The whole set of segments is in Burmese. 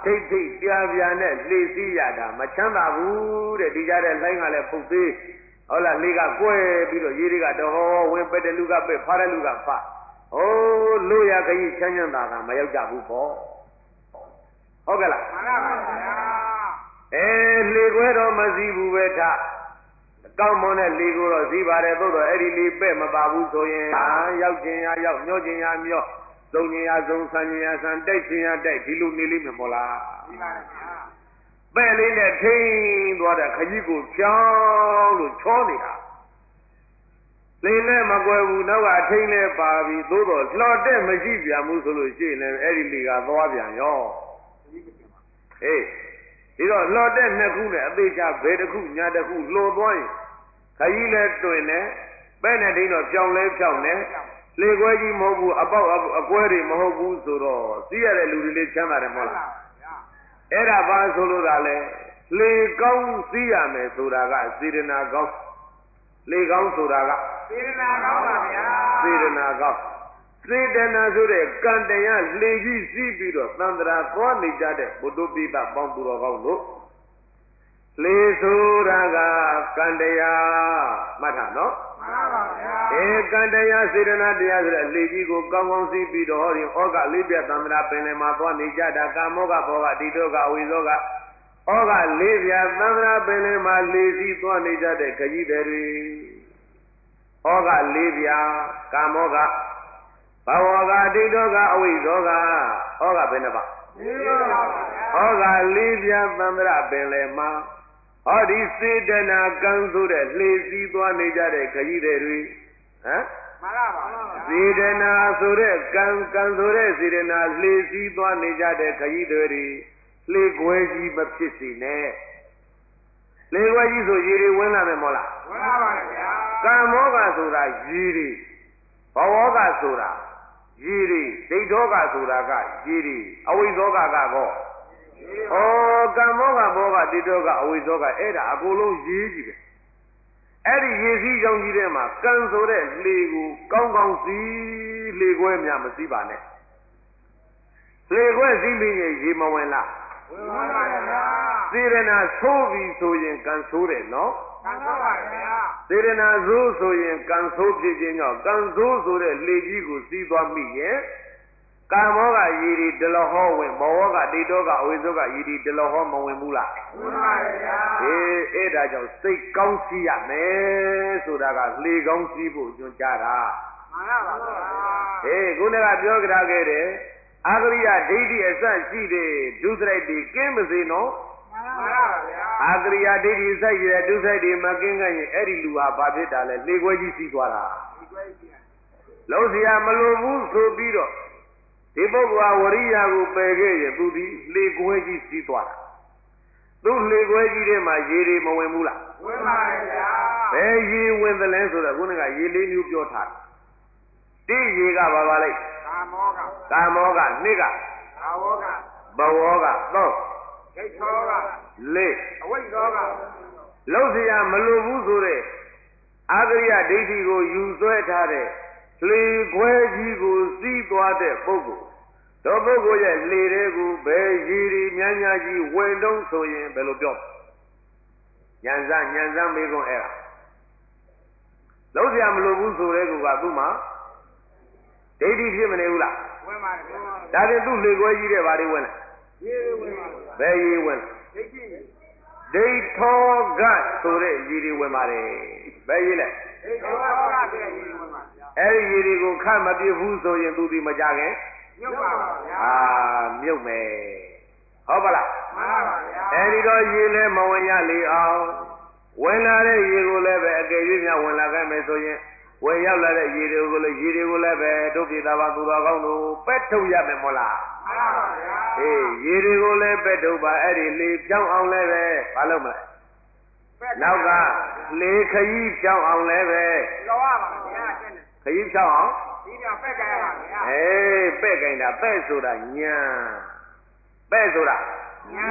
ထိတ်ထိတ်ပြာပြာနဲ့လှေစီးရတာမချမ်းသာဘူးတဲ့ဒီကြတဲ့လှိုင်းကလည်းပုတ်သေးဟုတ်လားလှေကကွဲပြီးတော့ရေတွေကတော်ဟောဝင်ပက်တဲ့လူကပက်ဖားတဲ့လူကဖားဟိုးလို့ရခကြီးချမ်းချမ်းသာသာမရောက်ကြဘူးပေါ့ဟုတ်ကဲ့လားမှန်ပါပါဗျာလှေခွဲတော့မစည်းဘူးပဲထားကောင်းမွန်တဲ့လေကိုတော့စီးပါတယ်သို့တော့အဲ့ဒီလေပဲ့မပါဘူးဆိုရင်ရောက်ခြင်းရရောက်မျောခြင်းရမျောသုံးခြင်းရသုံးဆန်းခြင်းရဆန်းတိုက်ခြင်းရတိုက်ဒီလိုနေလိမ့်မယ်မို့လားမှန်ပါဗျာပဲ့လေးနဲ့ထိန်းသွားတဲ့ခကြီးကိုဖြောင်းလို့ချောနေတာလေနဲ့မကွယ်ဘူးနောက်ကထိန်းနဲ့ပါပြီသို့တော့လှော်တဲ့မရှိပြန်ဘူးဆိုလို့ရှိရင်လည်းအဲ့ဒီလေကသွားပြန်ရောဟေးဒီတော့လှော်တဲ့နှစ်ခုနဲ့အသေးချဘယ်တစ်ခုညာတစ်ခုလှော်သွားရင်ခကြီးလည်းတွင်တယ်ပဲ့နဲ့ဒိန်းတော့ပြောင်းလဲဖြောင်းတယ်လေခွဲကြီးမဟုတ်ဘူးအပေါက်အကွဲတွေမဟုတ်ဘူးဆိုတော့သိရတဲ့လူတွေလေးချမ်းသာတယ်မဟုတ်လားအဲ့ဒါဘာဆိုလို့ဒါလဲလေကောင်းသိရမယ်ဆိုတာကစေတနာကောင်းလေကောင်းဆိုတာကစေတနာကောင်းပါဗျာစေတနာကောင်းစေတနာဆိုတဲ့ကံတရားလေကြီးစီးပြီးတော့သံတရာသွားနေကြတဲ့ဘုဒ္ဓပိသပေါင်းသူတော်ကောင်းတို့လေဆိုတာကကံတရားမှတ်ထားနော်မှန်ပါဗျာကံတရားစေတနာတရားဆိုတဲ့လေကြီးကိုကောင်းကောင်းစီးပြီးတော့ဟောဒီဩဃလေးပြတ်သံတရာပင်လယ်မှာသွားနေကြတာကာမောကဘောကတိတောကအဝိဇောကဩဃလေးပြတ်သံတရာပင်လယ်မှာလေစီးသွားနေကြတဲ့ခကြီးတွေဩဃလေးပြတ်ကာမောကဘဝကတိတောကအဝိဇောကဩဃဘယ်နှပါဩဃလေးပြတ်သံတရာပင်လယ်မှာဟောဒီစေတနာကံဆိုတဲ့လှေစီးသွားနေကြတဲ့ခကြီးတွေဟမ်မှန်ပါပါစေတနာဆိုတဲ့ကံဆိုတဲ့စေတနာလှေစီးသွားနေကြတဲ့ခကြီးတွေလှေခွဲကြီးမဖြစ်စေနဲ့လှေခွဲကြီးဆိုရေတွေဝင်လာမယ်မဟုတ်လားဝင်လာပါဗျာကံမောကဆိုတာရေတွေဘဝကဆိုတာရေတွေဒိဋ္ဌောကဆိုတာကရေတွေအဝိဇ္ဇောကကောဩကံမောကဘောကတိတောကအဝိဇ္ဇောကအဲ့ဒါအကုန်လုံးရေးကြည့်တယ်အဲ့ဒီရေစည်းကြောင်းကြီးထဲမှာကံဆိုတဲ့လေကိုကောင်းကောင်းစီးလေခွဲများမစီးပါနဲ့လေခွဲစီးပြီးရေမဝင်လားဝင်ပါပါဗျာစေရနာဆိုးပြီဆိုရင်ကံဆိုးတယ်နော်ကံဆိုးပါဗျာစေရနာဆိုးဆိုရင်ကံဆိုးဖြစ်ခြင်းကြောင့်ကံဆိုးဆိုတဲ့လေကြီးကိုစီးသွားမိရင်ကာမောကယီရီဒလဟောဝင်ဘောကတိတောကအဝိဇ္ဇောကယီရီဒလဟောမဝင်ဘူးလားဝင်ပါဗျာအဲ့ဒါကြောင့်စိတ်ကောင်းစီးရမယ်ဆိုတာကလေကောင်းစီးဖို့ညွှန်ကြားတာမှန်ပါပါခုနကပြောကြခဲ့တယ်အာဂရိယဒိဋ္ဌိအစရှိတဲ့ဒုစရိုက်တွေကင်းမစေနော်မှန်ပါဗျာအာဂရိယဒိဋ္ဌိစိုက်ရတဲ့ဒုစရိုက်တွေမကင်းခဲ့ရင်အဲ့ဒီလူဟာဘာဖြစ်တာလဲလေခွဲကြီးစီးသွားတာလေခွဲကြီးလုံးစရာမလိုဘူးဆိုပြီးတော့ဒီပုဂ္ဂိုလ်ဟာဝရိယကိုပယ်ခဲ့ရင်သူဒီလေခွဲကြီးစီးသွားတာသူလေခွဲကြီးထဲမှာရေတွေမဝင်ဘူးလားဝင်ပါရဲ့ဗျာဘယ်ရေဝင်သလဲဆိုတော့ခုနကရေလေးမျိုးပြောထားတယ်တိရေကဘာပါလိုက်ကာမောကနှစ်ကဘဝကသုံးဒိဋ္ဌောကလေးအဝိဇ္ဇောကလုံးစရာမလိုဘူးဆိုတဲ့အာဂရိယဒိဋ္ဌိကိုယူဆွဲထားတဲ့လေခွဲကြီးကိုစီးသွားတဲ့ပုဂ္ဂိုလ်တို့ပုဂ္ဂိုလ်ရဲ့လေတွေကိုဘယ်ရည်ရည်များများကြီးဝင်တုံးဆိုရင်ဘယ်လိုပြောညံစမ်းမေးခွန်းအဲ့ဒါလုံးစရာမလိုဘူးဆိုတဲ့ကူကသူ့မှာဒိဋ္ဌိဖြစ်မနေဘူးလားဝင်ပါတယ်ဒါပြင်သူ့လေခွဲကြီးတဲ့ဘာတွေဝင်လဲရေဝင်ပါဘယ်ရေဝင်ဒိဋ္ဌိဒိဋ္ဌောကဆိုတဲ့ရေတွေဝင်ပါတယ်ဘယ်ရေလဲဒိဋ္ဌောကဆိုတဲ့ရေတွေဝင်ပါအဲ့ဒီရေတွေကိုခတ်မပြစ်ဘူးဆိုရင်သူဒီမကြခင်မြုပ်ပါပါဗျာမြုပ်မယ်ဟုတ်ပါလားမှန်ပါဗျာအဲ့ဒီတော့ရေလည်းမဝင်ရလေအောင်ဝင်လာတဲ့ရေကိုလည်းပဲအကယ်၍များဝင်လာခဲ့မယ်ဆိုရင်ဝင်ရောက်လာတဲ့ရေတွေကိုလည်းပဲတို့ပြည်သားပါသူတော်ကောင်းတို့ပက်ထုတ်ရမယ်မဟုတ်လားမှန်ပါဗျာရေတွေကိုလည်းပက်ထုတ်ပါအဲ့ဒီလေပြောင်းအောင်လည်းပဲမလုပ်မလဲနောက်ကလေခရီးပြောင်းအောင်လည်းပဲလောရပါဗျာခရီးဖြောင်းအောင်ဒီကပဲ့ကြရပါဗျာပဲ့ကြင်တာပဲ့ဆိုတာညာပဲ့ဆိုတာညာ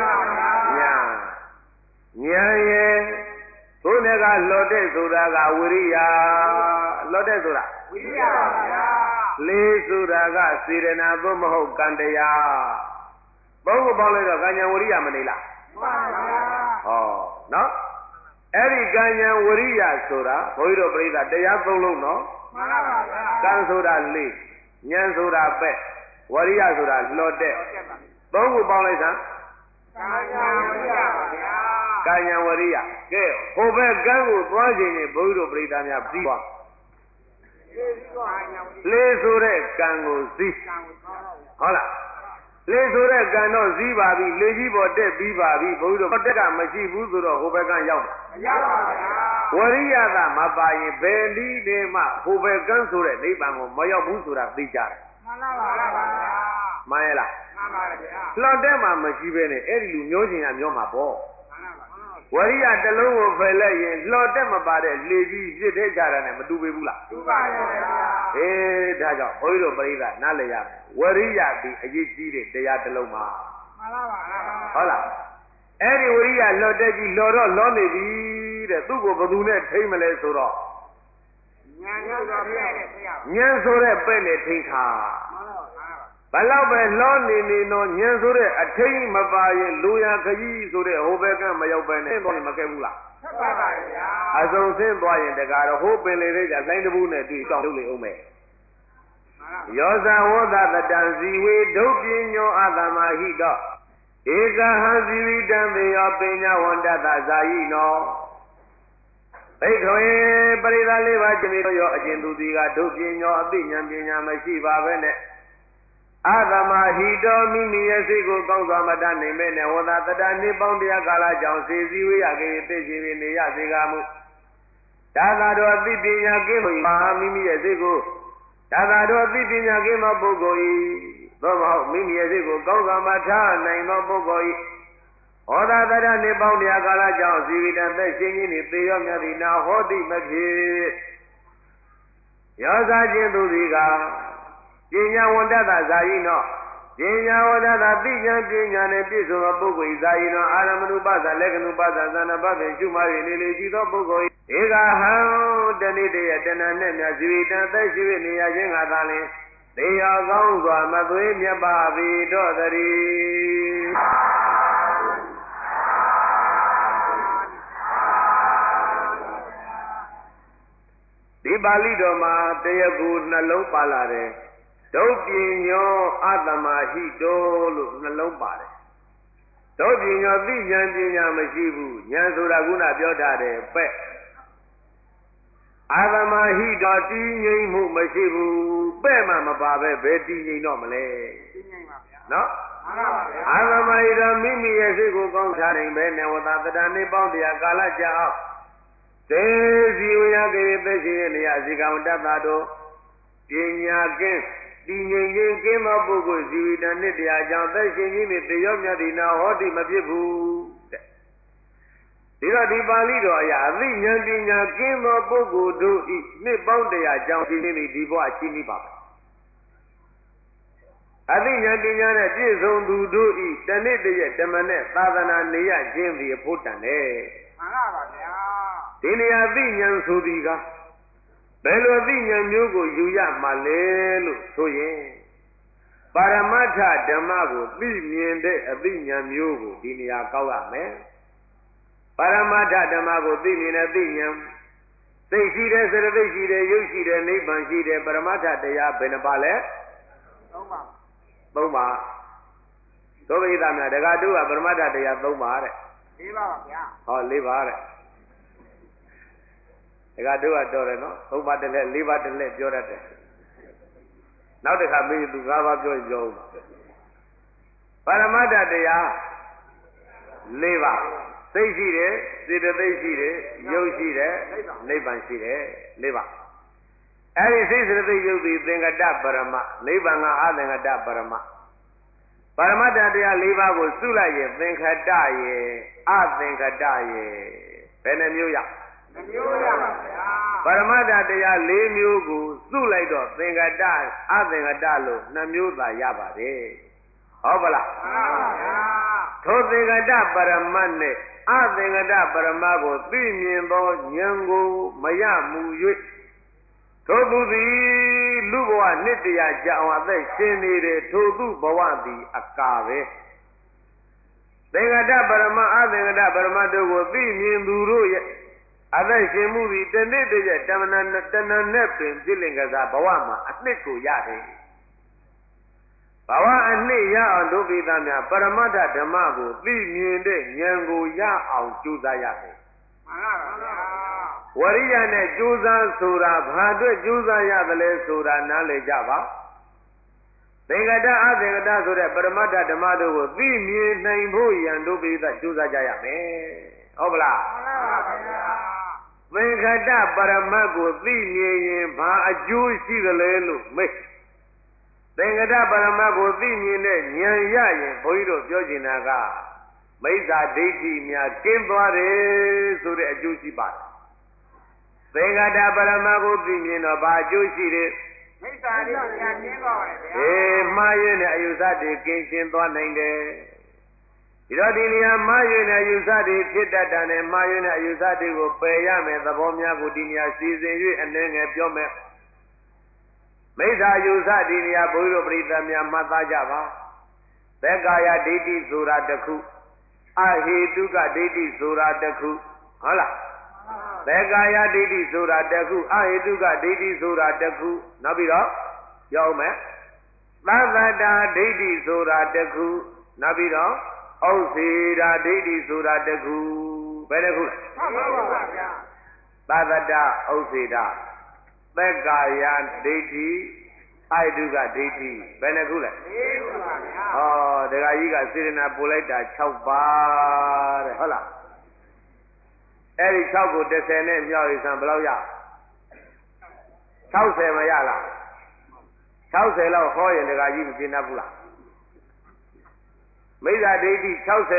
ရဲ့သို့လည်းကလော်တဲ့ဆိုတာကဝိရိယလော်တဲ့ဆိုတာဝိရိယပါဗျာလေးဆိုတာကစေရနာသို့မဟုတ်ကံတရားသုံးခုပေါင်းလိုက်တော့ကံဉာဏ်ဝရိယမနေလားမှန်ပါဗျာဟောနော်အဲ့ဒီကံဉာဏ်ဝရိယဆိုတာဘုန်းကြီးတို့ပြိဿတရားသုံးလုံးနော်မှန်ပါဗျာကံဆိုတာလေးဉာဏ်ဆိုတာပဲ့ဝရိယဆိုတာလှော်တဲ့သုံးခုပေါင်းလိုက်စမ်းကံဉာဏ်ဝရိယပါဗျာကံဉာဏ်ဝရိယကဲဟိုဘက်ကံကိုသွားခြင်းနဲ့ဘုန်းကြီးတို့ပြိဿများပြီးသွားလေးဆိုတဲ့ကံကိုစီးဟုတ်လားလေးဆိုတဲ့ကံတော့စည်းပါပြီလေကြီးပေါ်တက်ပြီးပါပြီဘုန်းကြီးတို့တက်ကမရှိဘူးဆိုတော့ဟိုဘက်ကရောက်မှာမရောက်ပါဗျာဝရိယသာမပါရင်ဘယ်နည်းနဲ့မှဟိုဘက်ကန်းဆိုတဲ့နိဗ္ဗာန်ကိုမရောက်ဘူးဆိုတာသိကြတယ်မှန်ပါပါဗျာမှန်ရဲ့လားမှန်ပါဗျာလှော်တက်မှမရှိပဲနဲ့အဲ့ဒီလူမျိုးချင်းကမျိုးမှာပေါ့မှန်ပါပါဝရိယတစ်လုံးကိုဖယ်လိုက်ရင်လှော်တက်မပါတဲ့လေကြီးပြစ်တဲ့ကြတာနဲ့မတူပေဘူးလားတူပါရဲ့ဗျာအေးဒါကြောင့်ဘုန်းကြီးတို့ပြိဿနားလည်ရမယ်ဝရိယဒီအရေးကြီးတဲ့တရားတစ်လုံးပါမှန်ပါပါဟုတ်လားအဲ့ဒီဝရိယလှော်တက်ကြီးလှော်တော့လှော်နေပြီတဲ့သူ့ကိုဘယ်သူနဲ့ထိမ့်မလဲဆိုတော့ဉာဏ်ဆိုတော့ပဲတဲ့ဆရာဉာဏ်ဆိုတဲ့ပဲ့နဲ့ထိမ့်ခါမှန်ပါပါဘလောက်ပဲလောနေနေတော့ဉာဏ်ဆိုတဲ့အထိမ့်မပါရင်လူရခကြီးဆိုတဲ့ဟိုဘက်ကမရောက်ပဲနဲ့တော့မကဲဘူးလားဟုတ်ပါပါဗျာအစုံဆင်းသွားရင်တကားတော့ဟိုပင်လေလေးကလိုင်းတဘူးနဲ့တွေ့တောင်းလုပ်လေအောင်မယ်ယောဇဝသတတံဇီဝေဒုပညောအသမဟိတောဧကဟံဇီဝိတံမေယောပညာဝန္တတဇာယိနောဘိက္ခဝေပရိသလေးပါးကျင်တို့ရောအကျဉ်သူဒီကဒုပညောအသိဉာဏ်ပညာမရှိပါပဲနဲ့အသမဟိတောမိမိရဲ့စိတ်ကိုကောင်းစွာမတတ်နိုင်မဲ့နဲ့ဝသတတနေပေါင်းတရားကာလကြောင့်စေစည်းဝေးရခဲ့သိရှိပြီးနေရစေကားမူဒါသာတော်အသိပညာကင်းပါမိမိရဲ့စိတ်ကိုဒါသာတော်အသိပညာကင်းသောပုဂ္ဂိုလ်၏သို့မဟုတ်မိမိရဲ့စိတ်ကိုကောင်းစွာမထားနိုင်သောပုဂ္ဂိုလ်၏ဟောသာတရနေပေါင်းတရားကာလကြောင့်ဇီဝိတံသက်ရှင်ခြင်းနှင့်သေရောမြတ်သည်နာဟောတိမဖြစ်ရောစားခြင်းသူသည်ကပညာဝန္တတဇာယိနောပညာဝန္တတသိဉာဏ်ပညာနဲ့ပြည့်စုံသောပုဂ္ဂိုလ်၏ဇာယိနောအာရမဏုပသလက္ခဏုပသသနာပဖြင့်ရှုမှ၍နေလေရှိသောပုဂ္ဂိုလ်၏ဧကဟံတဏိတယတဏနဲ့မြတ်ဇီဝိတံသက်ရှိ၍နေရခြင်းကသာလျှင်သေရောကောင်းစွာမသွေးမြတ်ပါပြီတော့တည်းဒီပါဠိတော်မှာတရားကူနှလုံးပါလာတယ်ဒုပညောအတမဟိတောလို့နှလုံးပါတယ်ဒုပညောသိဉာဏ်ပညာမရှိဘူးဉာဏ်ဆိုတာခုနပြောထားတယ်ပဲ့အတမဟိတောတည်ငြိမ်မှုမရှိဘူးပဲ့မှမပါပဲဘယ်တည်ငြိမ်တော့မလဲတည်ငြိမ်ပါဗျာနော်မှန်ပါဗျာအတမဟိတောမိမိရဲ့စိတ်ကိုကောင်းထားနိုင်ပဲနေဝတတတနေပေါင်းတရားကာလကြာအောင်သေစီဝရကေသက်ရှိနေရစီကံတတ္တတို့ပညာကင်းတည်ငြိမ်ခြင်းကင်းသောပုဂ္ဂိုလ်ဇီဝိတံနှစ်တရားကြောင့်သက်ရှင်ခြင်းနှင့်သေရောမြတ်သည်နာဟောတိမဖြစ်ဘူးတဲ့ဒီတော့ဒီပါဠိတော်အရာအသိဉာဏ်ပညာကင်းသောပုဂ္ဂိုလ်တို့ဤနှစ်ပေါင်းတရားကြောင့်ဒီနေ့ဒီဘဝရှိနေပါမယ်အသိဉာဏ်ပညာနဲ့ပြည့်စုံသူတို့ဤတဏိတရဲ့ဓမ္မနဲ့သာသနာနေရခြင်းသည်အဖို့တန်တယ်မှန်ပါပါဗျာဒီနေရာသိဉာဏ်ဆိုသည်ကဘယ်လိုသိဉာဏ်မျိုးကိုယူရမှာလဲလို့ဆိုရင်ပါရမတ္ထဓမ္မကိုသိမြင်တဲ့အသိဉာဏ်မျိုးကိုဒီနေရာကောက်ရမယ်ပါရမတ္ထဓမ္မကိုသိမြင်တဲ့သိဉာဏ်သိရှိတဲ့စရသိရှိတဲ့ရုပ်ရှိတဲ့နိဗ္ဗာန်ရှိတဲ့ပရမတ္ထတရားဘယ်နှပါလဲ၃ပါ၃ပါသောဘိသများတက္ကတုကပရမတ္ထတရား၃ပါတဲ့၄ပါပါဗျာဟော၄ပါတဲ့ဒါကတော့တော်တယ်နော်၃ပါးတစ်လက်၄ပါးတစ်လက်ပြောတတ်တယ်နောက်တစ်ခါမေးသူ၅ပါးပြောရင်ပြောဦးပါရမတ္ထတရား၄ပါးသိရှိတယ်စေတသိက်ရှိတယ်ရုပ်ရှိတယ်နိဗ္ဗာန်ရှိတယ်၄ပါးအဲဒီစိတ်စေတသိက်ရုပ်သည်သင်္ကတပရမနိဗ္ဗာန်ကအသင်္ကတပရမပါရမတ္ထတရား၄ပါးကိုစုလိုက်ရင်သင်္ခတရဲ့အသင်္ခတရဲ့ဘယ်နှမျိုးရမျိုးရပါဗျာပရမတ္ထတရား၄မျိုးကိုစုလိုက်တော့သင်္ကတအသင်္ကတလို့2မျိုးသာရပါတယ်ဟုတ်ပလားမှန်ပါဗျာထိုသင်္ကတပရမတ်နဲ့အသင်္ကတပရမတ်ကိုသိမြင်သောဉာဏ်ကိုမရမူ၍ထိုသူသည်လူဘဝနှစ်တရားကြာအောင်အသက်ရှင်နေတဲ့ထိုသူဘဝသည်အကာပဲသင်္ကတပရမအသင်္ကတပရမတို့ကိုသိမြင်သူတို့ရဲ့အသက်ရှင်မှုသည်တနေ့တည်းရဲ့တဏ္ဍနဲ့ပင်ဖြစ်လင်ကစားဘဝမှာအနှစ်ကိုရတယ်ဘဝအနှစ်ရအောင်ဒုပိသများပရမတ္ထဓမ္မကိုသိမြင်တဲ့ဉာဏ်ကိုရအောင်ကြိုးစားရမယ်မှန်ပါဗျာဝရိယနဲ့ကြိုးစားဆိုတာဘာအတွက်ကြိုးစားရသလဲဆိုတာနားလည်ကြပါသင်္ကတအသင်္ကတဆိုတဲ့ပရမတ္ထဓမ္မတို့ကိုသိမြင်နိုင်ဖို့ရန်ဒုပိသကြိုးစားကြရမယ်ဟုတ်ပလားမှန်ပါဗျာသင်္ခတပရမတ်ကိုသိမြင်ရင်ဘာအကျိုးရှိသလဲလို့မေးသင်္ကတပရမတ်ကိုသိမြင်တဲ့ဉာဏ်ရရင်ဘုန်းကြီးတို့ပြောချင်တာကမိစ္ဆာဒိဋ္ဌိများကျင်းသွားတယ်ဆိုတဲ့အကျိုးရှိပါတယ်သင်္ကတပရမတ်ကိုသိမြင်တော့ဘာအကျိုးရှိတယ်မိစ္ဆာဒိဋ္ဌိများကျင်းသွားပါတယ်ဗျာမှားရင်းတဲ့အယူဆတွေကင်းရှင်းသွားနိုင်တယ်ဒီတော့ဒီနေရာမှားယွင်းတဲ့အယူဆတွေဖြစ်တတ်တာနဲ့မှားယွင်းတဲ့အယူဆတွေကိုပယ်ရမယ်သဘောများကိုဒီနေရာစီစဉ်၍အနှဲငယ်ပြောမယ်မိစ္ဆာယူဆဒီနေရာဘုန်းကြီးတို့ပရိသတ်များမှတ်သားကြပါသက္ကာယဒိဋ္ဌိဆိုတာတစ်ခုအဟေတုကဒိဋ္ဌိဆိုတာတစ်ခုဟုတ်လားသက္ကာယဒိဋ္ဌိဆိုတာတစ်ခုအဟေတုကဒိဋ္ဌိဆိုတာတစ်ခုနောက်ပြီးတော့ပြောအောင်မယ်သဗ္ဗတာဒိဋ္ဌိဆိုတာတစ်ခုနောက်ပြီးတော့ဩစေရာဒိဋ္ဌိဆိုတာတခုဘယ်တခုလဲမှန်ပါဗျာသဗ္ဗတဩစေတာသက္ကာယဒိဋ္ဌိအိုက်တုကဒိဋ္ဌိဘယ်နှခုလဲ၄ခုပါဗျာဟောဒကာကြီးကစေရနာပို့လိုက်တာ6ပါတဲ့ဟုတ်လားအဲ့ဒီ6ကို30နဲ့မြောက်ရစံဘယ်လောက်ရ60မရလား60လောက်ဟောရင်ဒကာကြီးမပြင်းတတ်ဘူးလားမိစ္ဆာဒိဋ္ဌိ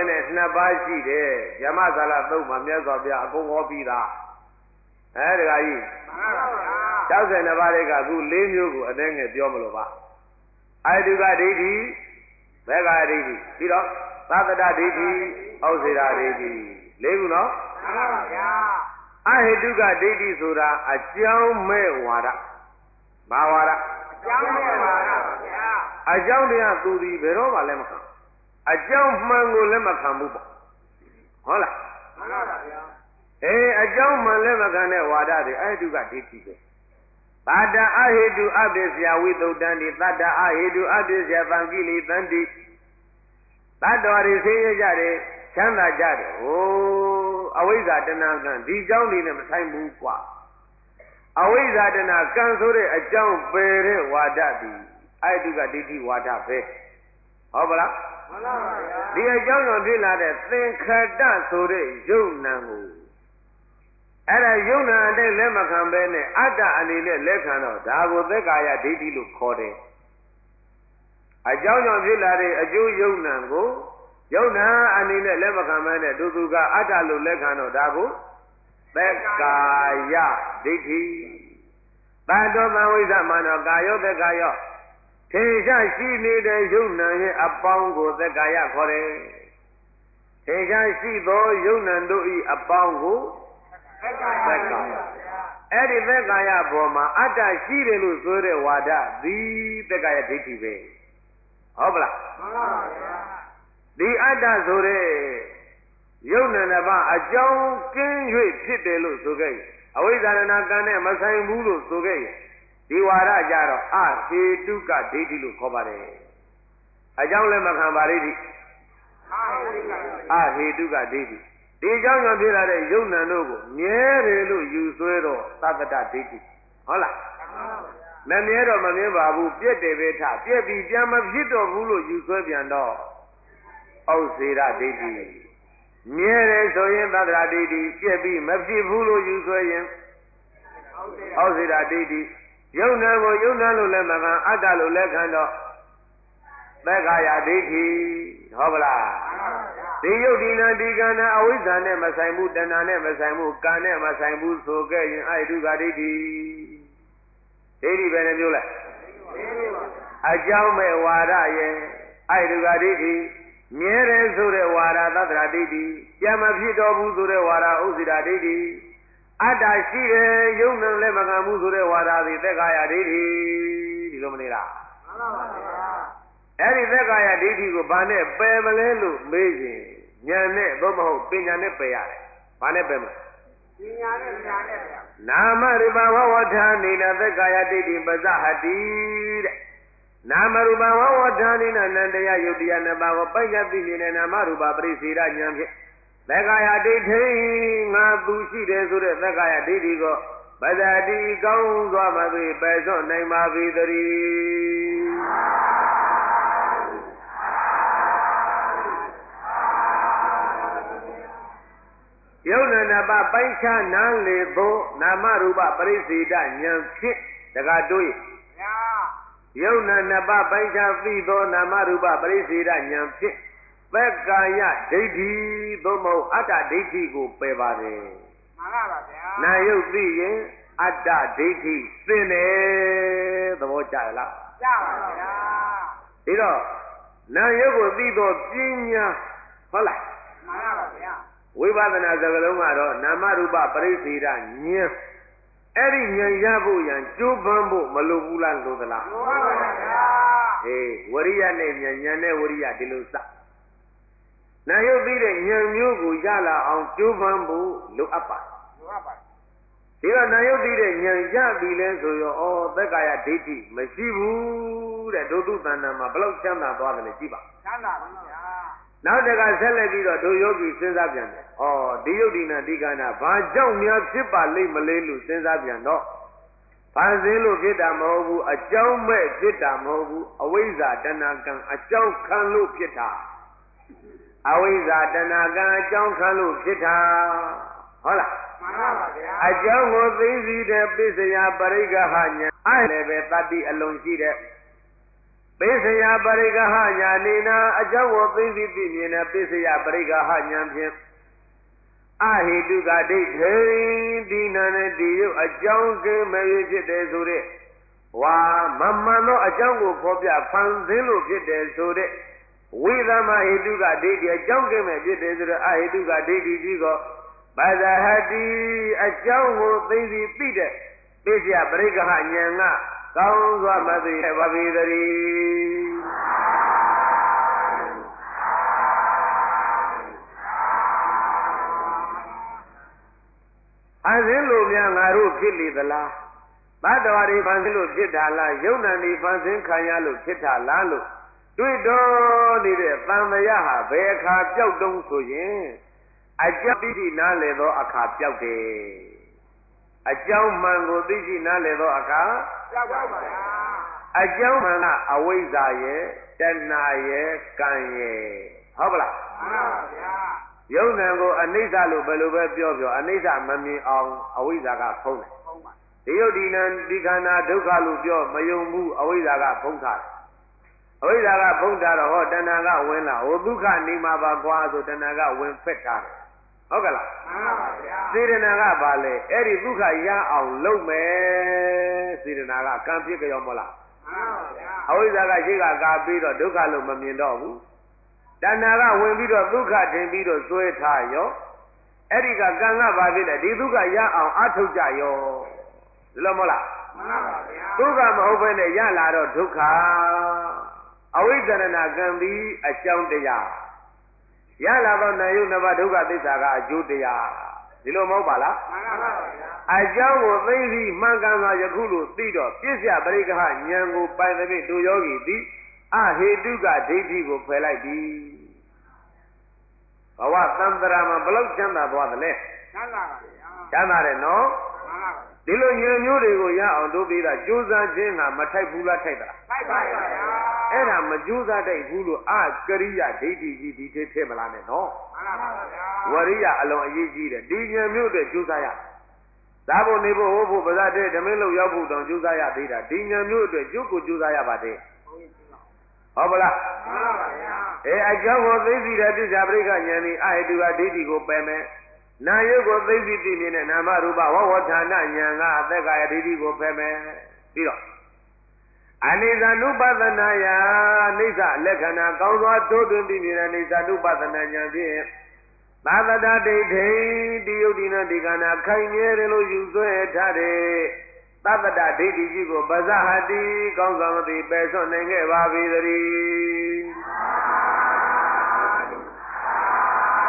62ပါးရှိတယ်ဓမ္မဇာလသုံးမှာမြတ်စွာဘုရားအကုန်ဟောပြီးသားဒကာကြီးမှန်ပါဗျာ 62ပါးတွေကအခု4မျိုးကိုအတင်းငယ်ပြောမလို့ပါအာတုကဒိဋ္ဌိဘေဂဒိဋ္ဌိပြီးတော့သတ္တဒိဋ္ဌိဩစေရာဒိဋ္ဌိ4ခုနော်မှန်ပါဗျာအဟိတုကဒိဋ္ဌိဆိုတာအကြောင်းမဲ့ဝါဒဘာဝါဒအကြောင်းမဲ့ဝါဒပါဗျာအကြောင်းတရားသူဒီဘယ်တော့မှလည်းမခံအကြောင်းမှန်ကိုလည်းမခံဘူးပေါ့ဟုတ်လားမှန်ပါဗျာအကြောင်းမှန်လည်းမခံတဲ့ဝါဒတွေအဟိတုကဒိဋ္ဌိပဲသတ္တအဟိတုအပ္ပစ္စယဝိသုဒ္ဓံတိသတ္တအဟိတုအပ္ပစ္စယသံကိလေသံတိတတ္တဝါတွေဆင်းရဲကြတယ်ချမ်းသာကြတယ်ဟိုအဝိဇ္ဇာတဏှာကံဒီအကြောင်းတွေနဲ့မဆိုင်ဘူးကွာအဝိဇ္ဇာတဏှာကံဆိုတဲ့အကြောင်းပယ်တဲ့ဝါဒသည်အဟိတုကဒိဋ္ဌိဝါဒပဲဟုတ်ပါလားမှန်ပါဗျာဒီအကြောင်းကြောင့်ဖြစ်လာတဲ့သင်္ခတဆိုတဲ့ယုံနာကိုအဲ့ဒါယုံနာအတိုင်းလက်မခံဘဲနဲ့အတ္တအနေနဲ့လက်ခံတော့ဒါကိုသက္ကာယဒိဋ္ဌိလို့ခေါ်တယ်အကြောင်းကြောင့်ဖြစ်လာတဲ့အကျိုးယုံနာကိုယုံနာအနေနဲ့လက်မခံဘဲနဲ့သူကအတ္တလို့လက်ခံတော့ဒါကိုသက္ကာယဒိဋ္ဌိတတ္တောသံဝိဇ္ဇမာနောကာယောသက္ကာယောထင်ရှားရှိနေတဲ့ယုံနာရဲ့အပေါင်းကိုသက္ကာယခေါ်တယ်ထင်ရှားရှိသောယုံနာတို့ဤအပေါင်းကိုသက္ကာယအဲ့ဒီသက္ကာယဘောမှာအတ္တရှိတယ်လို့ဆိုတဲ့ဝါဒသည်သက္ကာယဒိဋ္ဌိပဲဟုတ်ပလားမှန်ပါဗျာဒီအတ္တဆိုတဲ့ယုံနာတစ်ပါးအကြောင်းကင်း၍ဖြစ်တယ်လို့ဆိုခဲ့ရင်အဝိဇ္ဇာဏကံနဲ့မဆိုင်ဘူးလို့ဆိုခဲ့ရင်ဒီဝါဒကြတော့အဟေတုကဒိဋ္ဌိလို့ခေါ်ပါတယ်အကြောင်းလည်းမခံပါလိမ့်သည်အဟေတုကဒိဋ္ဌိဒီအကြောင်းကြောင့်ဖြစ်လာတဲ့ယုံနာတို့ကိုမြဲတယ်လို့ယူဆွဲတော့သတ္တဒိဋ္ဌိဟုတ်လားမမြဲတော့မမြဲပါဘူးပြက်တယ်ပဲထပြက်ပြီးပြန်မဖြစ်တော့ဘူးလို့ယူဆွဲပြန်တော့ဩစေရဒိဋ္ဌိမြဲတယ်ဆိုရင်သတ္တဒိဋ္ဌိပြက်ပြီးမဖြစ်ဘူးလို့ယူဆွဲရင်ဩစေရဒိဋ္ဌိယုံနာကိုယုံနာလို့လည်းမခံအတ္တလို့လည်းခံတော့သက္ကာယဒိဋ္ဌိဟုတ်ပလားဒီယုတ်ဒီနာဒီကံနာအဝိဇ္ဇာနဲ့မဆိုင်ဘူးတဏှာနဲ့မဆိုင်ဘူးကံနဲ့မဆိုင်ဘူးဆိုခဲ့ရင်အဲ့ဒီဒုက္ခဒိဋ္ဌိဒိဋ္ဌိပဲနဲ့ပြောလိုက်အကြောင်းမဲ့ဝါဒရဲ့အဲ့ဒီဒုက္ခဒိဋ္ဌိမြဲတယ်ဆိုတဲ့ဝါဒသတ္တရာဒိဋ္ဌိပြန်မဖြစ်တော့ဘူးဆိုတဲ့ဝါဒဥစ္စရာဒိဋ္ဌိအတ္တရှိတယ်ယုံနာလည်းမခံဘူးဆိုတဲ့ဝါဒသည်သက္ကာယဒိဋ္ဌိဒီလိုမနေလားမှန်ပါဗျာအဲ့ဒီသက္ကာယဒိဋ္ဌိကိုဘာနဲ့ပယ်မလဲလို့မေးရင်ဉာဏ်နဲ့သို့မဟုတ်ပညာနဲ့ပယ်ရတယ်ဘာနဲ့ပယ်မလဲပညာနဲ့ဗျာနာမရူပဝဝဌာနိနသက္ကာယဒိဋ္ဌိပဇဟတိတဲ့နာမရူပဝဝဌာနိနနန္တရားယုတ်တရားနှစ်ပါးကိုပိုက်ရသိမြင်တဲ့နာမရူပပရိစေရဉာဏ်ဖြင့်သက္ကာယဒိဋ္ဌိငါသူရှိတယ်ဆိုတဲ့သက္ကာယဒိဋ္ဌိကိုပဇာတိကောင်းစွာမသွေပယ်စွန့်နိုင်ပါပြီတည်းယုတ်နနပပိုင်းခြားနားလေသောနာမရူပပရိစေတဉာဏ်ဖြင့်တကားတို့ဗျာယုတ်နနပပိုင်းခြားသိသောနာမရူပပရိစေတဉာဏ်ဖြင့်သက္ကာယဒိဋ္ဌိသို့မဟုတ်အတ္တဒိဋ္ဌိကိုပယ်ပါတယ်မှန်ပါပါဗျာနာယုတ်သိရင်အတ္တဒိဋ္ဌိသိနေသဘောကျလားကျပါဗျာဒီတော့နာယုတ်ကိုသိသောပညာဟုတ်လားမှန်ပါပါဗျာဝိပဿနာစကားလုံးကတော့နာမရူပပရိစေတဉာဏ်အဲ့ဒီဉာဏ်ရဖို့ရန်ကြိုးပမ်းဖို့မလိုဘူးလားလို့သလားလိုပါပါဗျာအေးဝရိယနဲ့ဉာဏ်နဲ့ဝရိယဒီလိုစနာယုတ်သိတဲ့ဉာဏ်မျိုးကိုရလာအောင်ကြိုးပမ်းဖို့လိုအပ်ပါလိုအပ်ပါဒီတော့နာယုတ်သိတဲ့ဉာဏ်ရပြီလဲဆိုရောသက္ကာယဒိဋ္ဌိမရှိဘူးတဲ့ဒုသုတဏ္ဍာမှာဘလောက်ချမ်းသာသွားတယ်လဲကြည့်ပါချမ်းသာပါဗျာနောက်တကဆက်လက်ပြီးတော့ဒုယောဂီစဉ်းစားပြန်တယ်ဩဒီယုတ်ဒီနာဒီကနာဘာကြောင့်များဖြစ်ပါလိမ့်မလဲလို့စဉ်းစားပြန်တော့ဘာစင်းလို့ဖြစ်တာမဟုတ်ဘူးအကြောင်းမဲ့ဖြစ်တာမဟုတ်ဘူးအဝိဇ္ဇာတဏှာကံအကြောင်းခံလို့ဖြစ်တာအဝိဇ္ဇာတဏှာကံအကြောင်းခံလို့ဖြစ်တာဟုတ်လားမှန်ပါပါဗျာအကြောင်းကိုသိသိတဲ့ပိစယပရိက္ခဟညာအဲ့လည်းပဲတတ္တိအလုံးရှိတဲ့ပိစယပရိက္ခဟညာနေနာအကြောင်းကိုသိသိသိမြင်တဲ့ပိစယပရိက္ခဟညာဖြင့်အဟိတုကဒိဋ္ဌိဒီနာနဲ့ဒီရုပ်အကြောင်းကင်းမဲ့ဖြစ်တယ်ဆိုတဲ့ဝါမမှန်သောအကြောင်းကိုဖော်ပြဖန်ဆင်းလို့ဖြစ်တယ်ဆိုတဲ့ဝိသမဟိတုကဒိဋ္ဌိအကြောင်းကင်းမဲ့ဖြစ်တယ်ဆိုတဲ့အဟိတုကဒိဋ္ဌိကြီးကိုပဇဟတိအကြောင်းကိုသိသိတဲ့ပိစယပရိက္ခဟဉာဏ်ကကောင်းစွာမသိပါပေသတည်းအစင်းလိုများငါတို့ဖြစ်လေသလားဘတ်တော်ရီဖန်ဆင်းလို့ဖြစ်တာလားယုံနာနေဖန်ဆင်းခံရလို့ဖြစ်တာလားလို့တွေ့တော်နေတဲ့သံဃာဟာဘယ်အခါပျောက်တုံးဆိုရင်အကြောင်းသိရှိနားလည်သောအခါပျောက်တယ်အကြောင်းမှန်ကိုသိရှိနားလည်သောအခါပျောက်ပါဗျာအကြောင်းမှန်ကအဝိဇ္ဇာရဲ့တဏှာရဲ့ကံရဲ့ဟုတ်ပလားမှန်ပါဗျာယုံနာကိုအနိစ္စလို့ဘယ်လိုပဲပြောအနိစ္စမမြင်အောင်အဝိဇ္ဇာကဖုံးတယ်ဖုံးပါဒီယုတ်ဒီနံဒီခန္ဓာဒုက္ခလို့ပြောမယုံဘူးအဝိဇ္ဇာကဖုံးထားတယ်အဝိဇ္ဇာကဖုံးထားတော့ဟောတဏှာကဝင်လာဟိုဒုက္ခနေမှာပါကွာဆိုတဏှာကဝင်ဖက်ထားတယ်ဟုတ်ကလားမှန်ပါဗျာစေတနာကဘာလဲအဲ့ဒီဒုက္ခရအောင်လုပ်မယ်စေတနာကကံဖြစ်ကြောမလားမှန်ပါဗျာအဝိဇ္ဇာကရှိကကာပြီးတော့ဒုက္ခလို့မမြင်တော့ဘူးတဏှာကဝင်ပြီးတော့ဒုက္ခထင်ပြီးတော့စွဲထားရောအဲ့ဒီကကံကဘာဖြစ်လဲဒီဒုက္ခရအောင်အထုတ်ကြရောဒီလိုမဟုတ်လားမှန်ပါဗျာဒုက္ခမဟုတ်ဘဲနဲ့ရလာတော့ဒုက္ခအဝိဇ္ဇရဏကံပြီးအကြောင်းတရားရလာတော့နာယုနှစ်ပါးဒုက္ခသစ္စာကအကျိုးတရားဒီလိုမဟုတ်ပါလားမှန်ပါဗျာအကြောင်းကိုသိသိမှန်ကန်စွာယခုလိုသိတော့ပြစ္ဆယပရိက္ခဉာဏ်ကိုပိုင်သဖြင့်တို့ယောဂီသည်အဟေတုကဒိဋ္ဌိကိုဖယ်လိုက်ပြီဘဝသံတရာမှာဘလောက်ချမ်းသာသွားသလဲချမ်းသာပါဗျာချမ်းသာတယ်နော်မှန်ပါဒီလိုဉာဏ်မျိုးတွေကိုရအောင်တို့ပြီးတာကြိုးစားခြင်းကမထိုက်ဘူးလားထိုက်သလားထိုက်ပါဗျာအဲ့ဒါမကြိုးစားတိုက်ဘူးလို့အကရိယဒိဋ္ဌိကြီးဒီထဲမလားနဲ့နော်မှန်ပါဗျာဝရိယအလုံးအရေးကြီးတယ်ဒီဉာဏ်မျိုးတွေကြိုးစားရသာဖို့နေဖို့ဟိုဖို့ပါဇတ်တဲ့ဓမင်းလို့ရောက်ဖို့တောင်ကြိုးစားရသေးတာဒီဉာဏ်မျိုးအတွက်ကြိုးကိုကြိုးစားရပါတယ်ဟုတ်ပါလားမှန်ပါဗျာအကြောင်းကိုသိသိတဲ့ပြစ္ဆာပရိက္ခဉာဏ်ဤအဟိတုကဒိဋ္ဌိကိုပယ်မယ်နာယုတ်ကိုသိသိသိမြင်တဲ့နာမရူပဝဝဌာဏဉာဏ်ကအသက်ကာယဒိဋ္ဌိကိုပယ်မယ်ပြီးတော့အနိစ္စ ानु ပသနာယအိဋ္ဌလက္ခဏာကောင်းစွာတိုးတွင်ပြီးမြင်တဲ့အိဋ္ဌ ानु ပသနာဉာဏ်ဖြင့်သာသတဒိဋ္ဌိဒီယုတ်ဒီနာဒီကနာခိုင်မြဲတယ်လို့ယူဆွဲထားတဲ့သတ္တဒိဋ္ဌိကြီးကိုပဇဟတိကောင်းစွာမသိပယ်စွန့်နိုင်ခဲ့ပါပြီသတည်း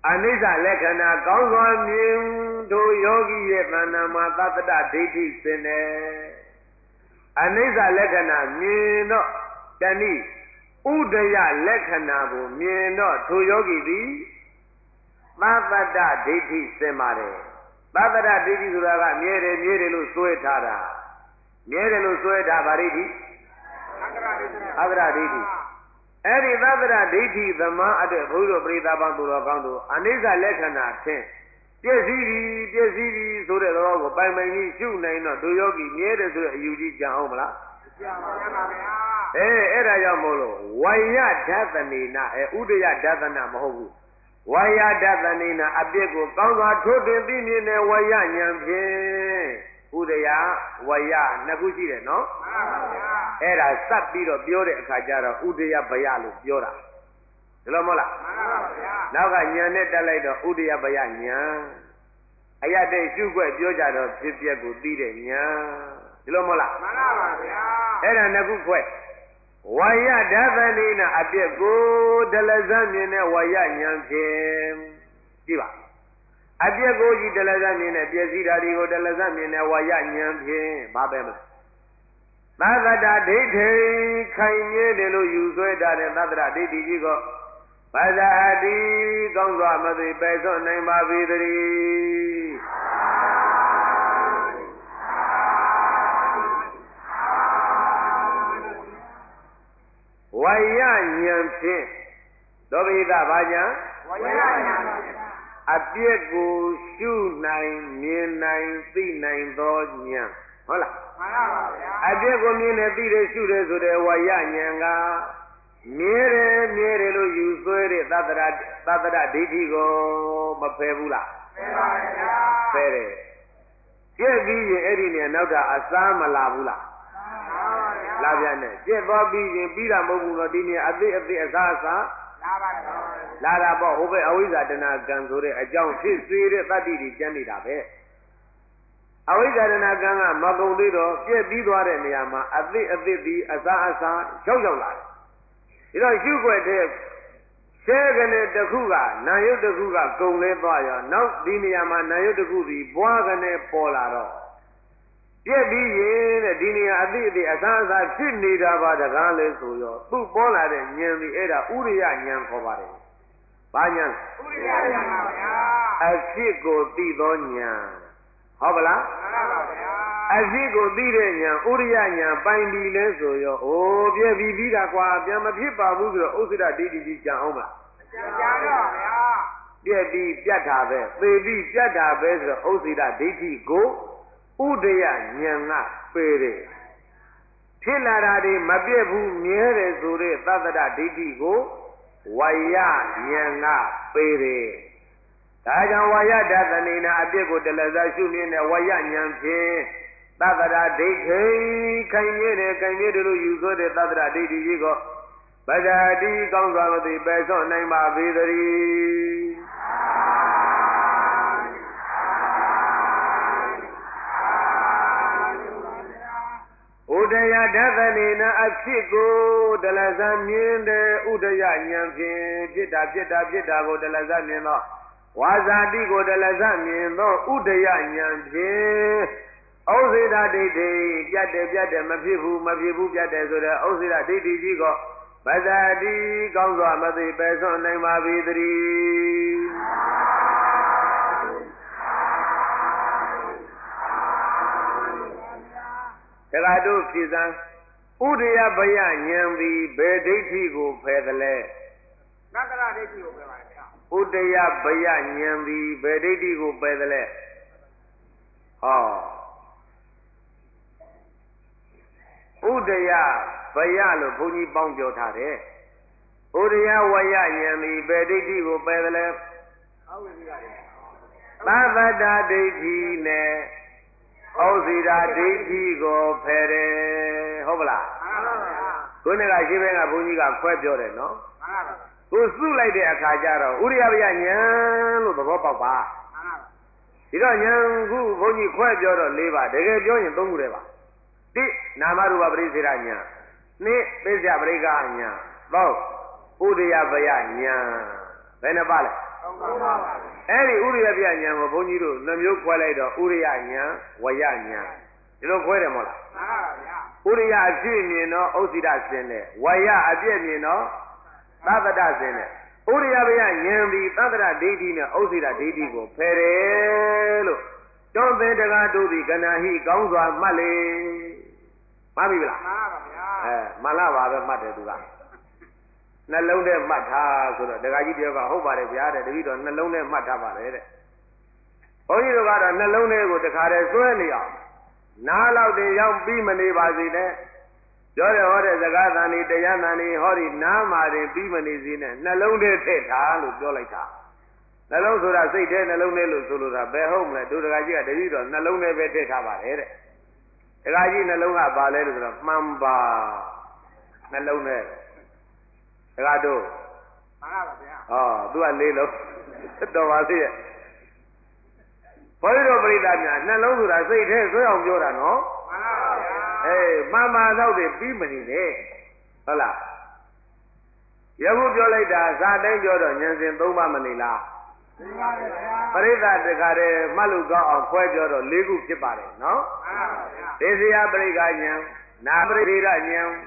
အနိစ္စလက္ခဏာကောင်းစွာမြင်ထိုယောဂီရဲ့တဏ္ဍာမှာသတ္တဒိဋ္ဌိစင်တယ်အနိစ္စလက္ခဏာမြင်တော့တဏိဥဒယလက္ခဏာကိုမြင်တော့ထိုယောဂီသည်သတ္တဒိဋ္ဌိစင်ပါတယ်သတ္တဒိဋ္ဌိဆိုတာကမြဲတယ်လို့စွဲထားတာမြဲတယ်လို့စွဲထားဗာဒိဋ္ဌိသတ္တဒိဋ္ဌိအဲ့ဒီသတ္တဒိဋ္ဌိသမားအတွက်ဘုရားပရိသတ်ပေါင်းသူတော်ကောင်းတို့အနိစ္စလက္ခဏာဖြင့်ပြည့်စည်ပြီဆိုတဲ့သဘောကိုပိုင်ကြီးရှုနိုင်တော့သူယောဂီမြဲတယ်ဆိုတဲ့အယူကြီးကြံအောင်မလားကြံပါဗျာအဲ့ဒါကြောင့်မို့လို့ဝါယဓာတနေနာဥဒယဓာတနာမဟုတ်ဘူးဝါယဓာတနေနာအပြစ်ကိုကောင်းစွာထိုးတင်သိမြင်တဲ့ဝါယဉာဏ်ဖြင့်ဥဒယဝါယနှစ်ခုရှိတယ်နော်မှန်ပါဗျာအဲ့ဒါစပ်ပြီးတော့ပြောတဲ့အခါကျတော့ဥဒယဘယလို့ပြောတာဒီလိုမဟုတ်လားမှန်ပါဗျာနောက်ကဉာဏ်နဲ့တက်လိုက်တော့ဥဒယဘယဉာဏ်အရတဲ့ရှုွက်ပြောကြတော့ဖြစ်ပျက်ကိုသိတဲ့ဉာဏ်ဒီလိုမဟုတ်လားမှန်ပါဗျာအဲ့ဒါနှစ်ခုခွဲဝါယဓာတနေနာအပြစ်ကိုဒလဇံမြင်တဲ့ဝါယဉာဏ်ဖြင့်ကြည့်ပါအပြစ်ကိုကြီးဒလဇံမြင်တဲ့ပြည့်စည်ဓာတ်ကိုဒလဇံမြင်တဲ့ဝါယဉာဏ်ဖြင့်ဘာပဲမလားသတ္တဒိဋ္ဌိခိုင်မြဲတယ်လို့ယူဆွဲထားတဲ့သတ္တဒိဋ္ဌိကြီးကိုဘာသာတိကောင်းစွာမသိပယ်စွန့်နိုင်ပါပေသတည်းဝါယဉာဏ်ဖြင့်သောပိသဘာညာဝါယဉာဏ်အပြစ်ကိုရှုနိုင်မြင်နိုင်သိနိုင်သောဉာဏ်ဟုတ်လားမှန်ပါဗျာအပြစ်ကိုမြင်နေသိတယ်ရှုတယ်ဆိုတဲ့ဝါယဉာဏ်ကမြဲတယ်လို့ယူဆွဲတဲ့သတ္တရဒိဋ္ဌိကိုမဖယ်ဘူးလားဖယ်ပါဗျာဖယ်တယ်ကျက်ပြီးရင်အဲ့ဒီနေနောက်တာအစားမလာဘူးလားလာပြန်တယ်ကျက်သွားပြီးရင်ပြီးတာမဟုတ်ဘူးတော့ဒီနေအသေးအစားလာပါတော့လာတာပေါ့ဟိုဘက်အဝိဇ္ဇာတဏကံဆိုတဲ့အကြောင်းဖြစ်စေတဲ့တတ္တိတွေကျန်နေတာပဲအဝိဇ္ဇာတဏကံကမကုံသေးတော့ပြက်ပြီးသွားတဲ့နေရာမှာအသေးဒီအစားရောက်လာတယ်ဒီတော့ရှုွက်တဲ့ဆဲကနေတခုကနာယုတ်တခုကကုံလဲသွားရောနောက်ဒီနေရာမှာနာယုတ်တခုစီဘွားကနေပေါ်လာတော့ပြက်ပြီးရင်တဲ့ဒီနေရာအသေးအစားဖြစ်နေတာပါတကားလဲဆိုရောသူ့ပေါ်လာတဲ့ဉာဏ်ဒီအဲ့ဒါဥရိယဉာဏ်ခေါ်ပါတယ်။ဘာဉာဏ်ဥရိယဉာဏ်ပါဗျာအဖြစ်ကိုသိသောဉာဏ်ဟုတ်ပါလားမှန်ပါဗျာအဖြစ်ကိုသိတဲ့ဉာဏ်ဥရိယဉာဏ်ပိုင်ပြီလဲဆိုရောအိုးပြက်ပြီးတာကွာပြန်မဖြစ်ပါဘူးဆိုတော့ဥစ္စရဒိဋ္ဌိကြီးကြံအောင်မလားကြံတော့ဗျာပြက်ပြီးပြတ်တာပဲသေပြီးပြတ်တာပဲဆိုတော့ဥစ္စရဒိဋ္ဌိကိုဥဒယဉာဏ်ကပေတယ်ဖြစ်လာတာတွေမပြည့်ဘူးမြဲတယ်ဆိုတဲ့သတ္တဒိဋ္ဌိကိုဝါယဉာဏ်ကပေတယ်ဒါကြောင့်ဝါယဓာတနေနာအပြစ်ကိုတလဇာရှုမြင်တဲ့ဝါယဉာဏ်ဖြင့်သတ္တဒိဋ္ဌိခိုင်မြဲတယ်လို့ယူဆိုတဲ့သတ္တဒိဋ္ဌိကြီးကိုဗဒတိကောင်းစွာမသိပယ်စွန့်နိုင်ပါပေသတည်းဥဒယဓာတနေနာအဖြစ်ကိုဒလဇာမြင်တဲ့ဥဒယဉာဏ်ဖြင့်ဖြစ်တာကိုဒလဇာမြင်တော့ဝါဇာတိကိုဒလဇမြင်သောဥဒယဉာဏ်ဖြင့်ဩစေတဒိဋ္ဌိပြတ်တယ်မဖြစ်ဘူးပြတ်တယ်ဆိုတဲ့ဩစေတဒိဋ္ဌိကြီးကိုဗဇာတိကောင်းစွာမသိပယ်စွန့်နိုင်ပါပေသတည်းတခါတို့ဖြစ်စမ်းဥဒယဘယဉာဏ်သည်ဘယ်ဒိဋ္ဌိကိုဖယ်သလဲသတ္တရဒိဋ္ဌိကိုဖယ်ပါဥဒယဘယဉာဏ်သည်ဘယ်ဒိဋ္ဌိကိုပယ်သလဲဟောဥဒယဘယလို့ဘုန်းကြီးပေါင်းပြောထားတယ်ဥဒယဝယဉာဏ်သည်ဘယ်ဒိဋ္ဌိကိုပယ်သလဲသဗ္ဗတဒိဋ္ဌိနဲ့ဩဇိရာဒိဋ္ဌိကိုဖယ်တယ်ဟုတ်ပလားမှန်ပါဗျာခုနကရှိဘဲကဘုန်းကြီးကခွဲပြောတယ်နော်မှန်ပါဗျာကိုစုလိုက်တဲ့အခါကျတော့ဥရိယဗျာဉာဏ်လို့သဘောပေါက်ပါဒီတော့ဉာဏ်ခုဘုန်းကြီးခွဲပြောတော့၄ပါးတကယ်ပြောရင်၃ခုတည်းပါ၁နာမရူပပရိစ္ဆေဒဉာဏ်၂သိစ္ဆပရိက္ခဉာဏ်၃ဥရိယဗျာဉာဏ်ဘယ်နှပါလဲ၃အဲ့ဒီဥရိယပြညာကိုဘုန်းကြီးတို့နှမျိုးခွဲလိုက်တော့ဥရိယညာဝယညာဒီလိုခွဲတယ်မဟုတ်လားဥရိယအပြည့်မြင်တော့ဥစ္စဒစင်တယ်ဝယအပြည့်မြင်တော့သဗ္ဗတစင်တယ်ဥရိယပြညာပြီးသဗ္ဗတဒိဋ္ဌိနဲ့ဥစ္စဒဒိဋ္ဌိကိုဖယ်တယ်လို့တွန်းသင်တကားတို့သည်ကဏဟိကောင်းစွာမှတ်လေမှတ်ပြီလားမှန်လားပါပဲမှတ်တယ်သူကနှလုံးထဲမှတ်ထားဆိုတော့ဒကာကြီးတယောက်ကဟုတ်ပါတယ်ဗျာတဲ့တပည့်တော်နှလုံးထဲမှတ်ထားပါတယ်တဲ့ဘုန်းကြီးတို့ကတော့နှလုံးထဲကိုတခါတည်းစွဲနေအောင်နားလောက်တင်ရောက်ပြီးမနေပါစေနဲ့ပြောတယ်ဟောတဲ့စကားသံဒီတရားသံဒီဟောဒီနားမှာတင်ပြီးမနေစေနဲ့နှလုံးထဲထည့်ထားလို့ပြောလိုက်တာနှလုံးဆိုတာစိတ်ထဲနှလုံးထဲလို့ဆိုလိုတာဘယ်ဟုတ်မလဲတို့ဒကာကြီးကတပည့်တော်နှလုံးထဲပဲထည့်ထားပါတယ်တဲ့ဒကာကြီးနှလုံးကပါလဲလို့ဆိုတော့မှန်ပါနှလုံးထဲဒကာတို့မှန်ပါဗျာဟောသူကလေးလုံးတော်ပါသေးရဲ့ဘုန်းကြီးတို့ပြိဿများနှလုံးဆိုတာစိတ်ထဲဆွဲအောင်ပြောတာနော်မှန်ပါဗျာအေးမှန်ပါတော့တည်းပြီးမနေနဲ့ဟုတ်လားယခုပြောလိုက်တာဇာတိုင်းပြောတော့ဉာဏ်စဉ်၃ပါးမနေလားမှန်ပါဗျာပြိဿတခါတည်းမှတ်လို့ကောင်းအောင်ခွဲပြောတော့၄ခုဖြစ်ပါတယ်နော်မှန်ပါဗျာဒေဇယပရိက္ခဉာဏ်နာပရိဒေရဉာဏ်ဥဒယဉာဏ်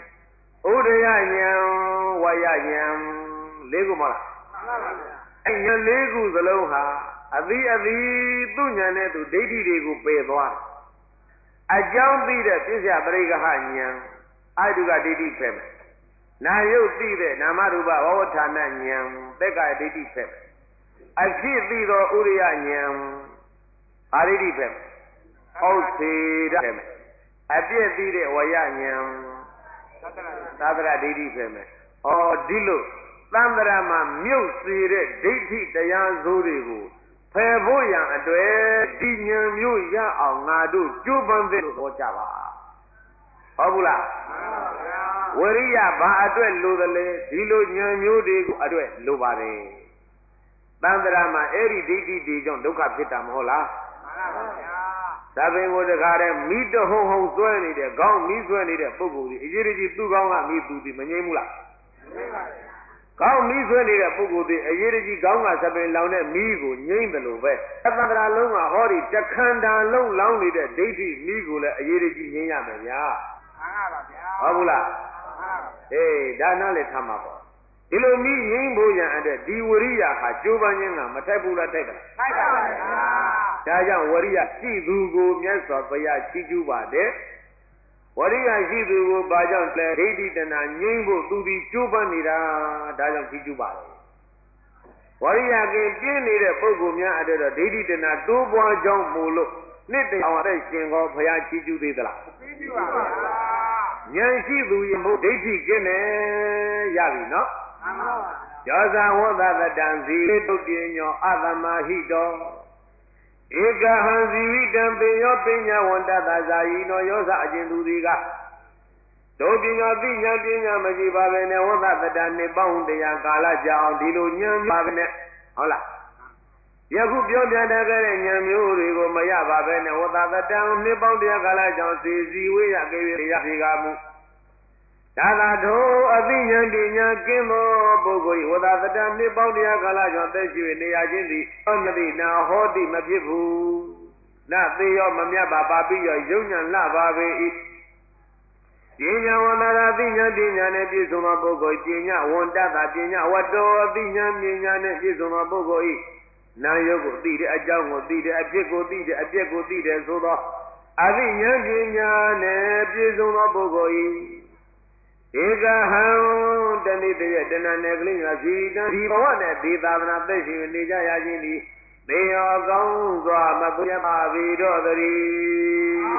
ဝယဉာဏ်၄ခုမလားမှန်ပါဗျာအဲ့ဉာဏ်၄ခုစလုံးဟာအသီးသူ့ဉာဏ်နဲ့သူဒိဋ္ဌိတွေကိုပယ်သွားတယ်အကြောင်းသိတဲ့ပြစ္ဆယပရိက္ခဉာဏ်အာယုကဒိဋ္ဌိဖယ်မယ်နာယုတ်သိတဲ့နာမရူပဝဝဌာဏဉာဏ်သက္ကာဒိဋ္ဌိဖယ်မယ်အဖြစ်သိသောဥရိယဉာဏ်အာရိဋ္ဌိဖယ်မယ်ဩသေဒဖယ်မယ်အပြည့်သိတဲ့ဝယဉာဏ်သတ္တရဒိဋ္ဌိဖယ်မယ်ဩဒီလိုသံဃာမှာမြုပ်စေတဲ့ဒိဋ္ဌိတရားစိုးတွေကိုဖယ်ဖို့ရန်အတွက်ဒီဉာဏ်မျိုးရအောင်ငါတို့ကြိုးပမ်းတဲ့လို့ဟောကြပါဟုတ်ဘူးလားဝရိယဘာအတွက်လိုသလဲဒီလိုဉာဏ်မျိုးတွေကိုအတွက်လိုပါတယ်သံဃာမှာအဲ့ဒီဒိဋ္ဌိတွေကြောင့်ဒုက္ခဖြစ်တာမဟုတ်လားမှန်ပါဗျာသဗ္ဗင်ကိုတခါတည်းမိတဟုံဟုံဆွဲနေတဲ့ခေါင်းမိဆွဲနေတဲ့ပုဂ္ဂိုလ်ကြီးအရေးကြီးသူ့ခေါင်းကမိသူဒီမငြိမ်းဘူးလားငြိမ်းပါဗျာကောင်းမီးဆွဲနေတဲ့ပုဂ္ဂိုလ်တွေအရေးကြီးကောင်းကသပင်လောင်တဲ့မီးကိုငြိမ့်တယ်လို့ပဲအတ္တရာလုံးကဟောဒီတခန္ဓာလုံးလောင်နေတဲ့ဒိဋ္ဌိမီးကိုလည်းအရေးကြီးငြိမ့်ရမယ်ဗျာမှန်ပါဗျာဟုတ်ဘူးလားမှန်ပါအေးဒါနာလည်းထားမှာပေါ့ဒီလိုမီးငြိမ့်ဖို့ရန်အတွက်ဒီဝရိယဟာကြိုးပမ်းခြင်းကမထိုက်ဘူးလားထိုက်တယ်ထိုက်ပါဗျာဒါကြောင့်ဝရိယရှိသူကိုမြတ်စွာဘုရားချီးကျူးပါတယ်ဝရိယရှိသူကိုဘာကြောင့်လဲဒိဋ္ဌိတဏငြိမ့်ဖို့သူဒီကျိုးပန်းနေတာဒါကြောင့်ကြည့်ကျူးပါတယ်ဝရိယကင်းပြင်းနေတဲ့ပုဂ္ဂိုလ်များအဲ့တော့ဒိဋ္ဌိတဏတိုးပွားကြောင်းမို့လို့နှစ်တအောင်တဲ့ရှင်ကောဘုရားကြည့်ကျူးသေးသလားကြည့်ကျူးပါဗျာဉာဏ်ရှိသူရင်ဘုဒိဋ္ဌိကင်းနေရပြီနော်မှန်ပါပါယောဇဝသတတံဇီတုတ်တိညောအသမဟိတောဧကဟံဇီဝိတံပေယောပညာဝန္တသဇာယိနောယောဇအကျဉ်သူတွေကတို့ပညာသိဉာဏ်ပညာမရှိပါပဲနဲ့ဝသတတနှစ်ပေါင်းတရားကာလကြာအောင်ဒီလိုဉာဏ်ပါပဲနဲ့ဟုတ်လားယခုပြောပြတတ်ခဲ့တဲ့ဉာဏ်မျိုးတွေကိုမရပါပဲနဲ့ဝသတတနှစ်ပေါင်းတရားကာလကြောင့်စီစီဝေးရကေရစီကမှုဒါသာတို့အသိဉာဏ်ပညာကင်းသောပုဂ္ဂိုလ်ဝသတတနှစ်ပေါင်းတရားကာလကြောင့်သက်ရှိနေရခြင်းသည်မသိနာဟောတိမဖြစ်ဘူးနသေရောမမြတ်ပါပါပြီးရောယုံညာလှပါပေ၏ပညာဝန္တာသိဉာဏ်ပညာနဲ့ပြည့်စုံသောပုဂ္ဂိုလ်ပညာဝန္တတာပညာဝတ္တောသိဉာဏ်ပညာနဲ့ပြည့်စုံသောပုဂ္ဂိုလ်၏နာယုတ်ကိုသိတဲ့အကြောင်းကိုသိတဲ့အဖြစ်ကိုသိတဲ့အပြက်ကိုသိတဲ့ဆိုသောအသိဉာဏ်ပညာနဲ့ပြည့်စုံသောပုဂ္ဂိုလ်၏ဧကဟံတဏိတယတဏနဲ့ကလေးကစီတံဒီဘဝနဲ့ဒီသာသနာသက်ရှိနေကြရခြင်းသည်သေရောကောင်းစွာမသွေးပါပြီတော့တည်း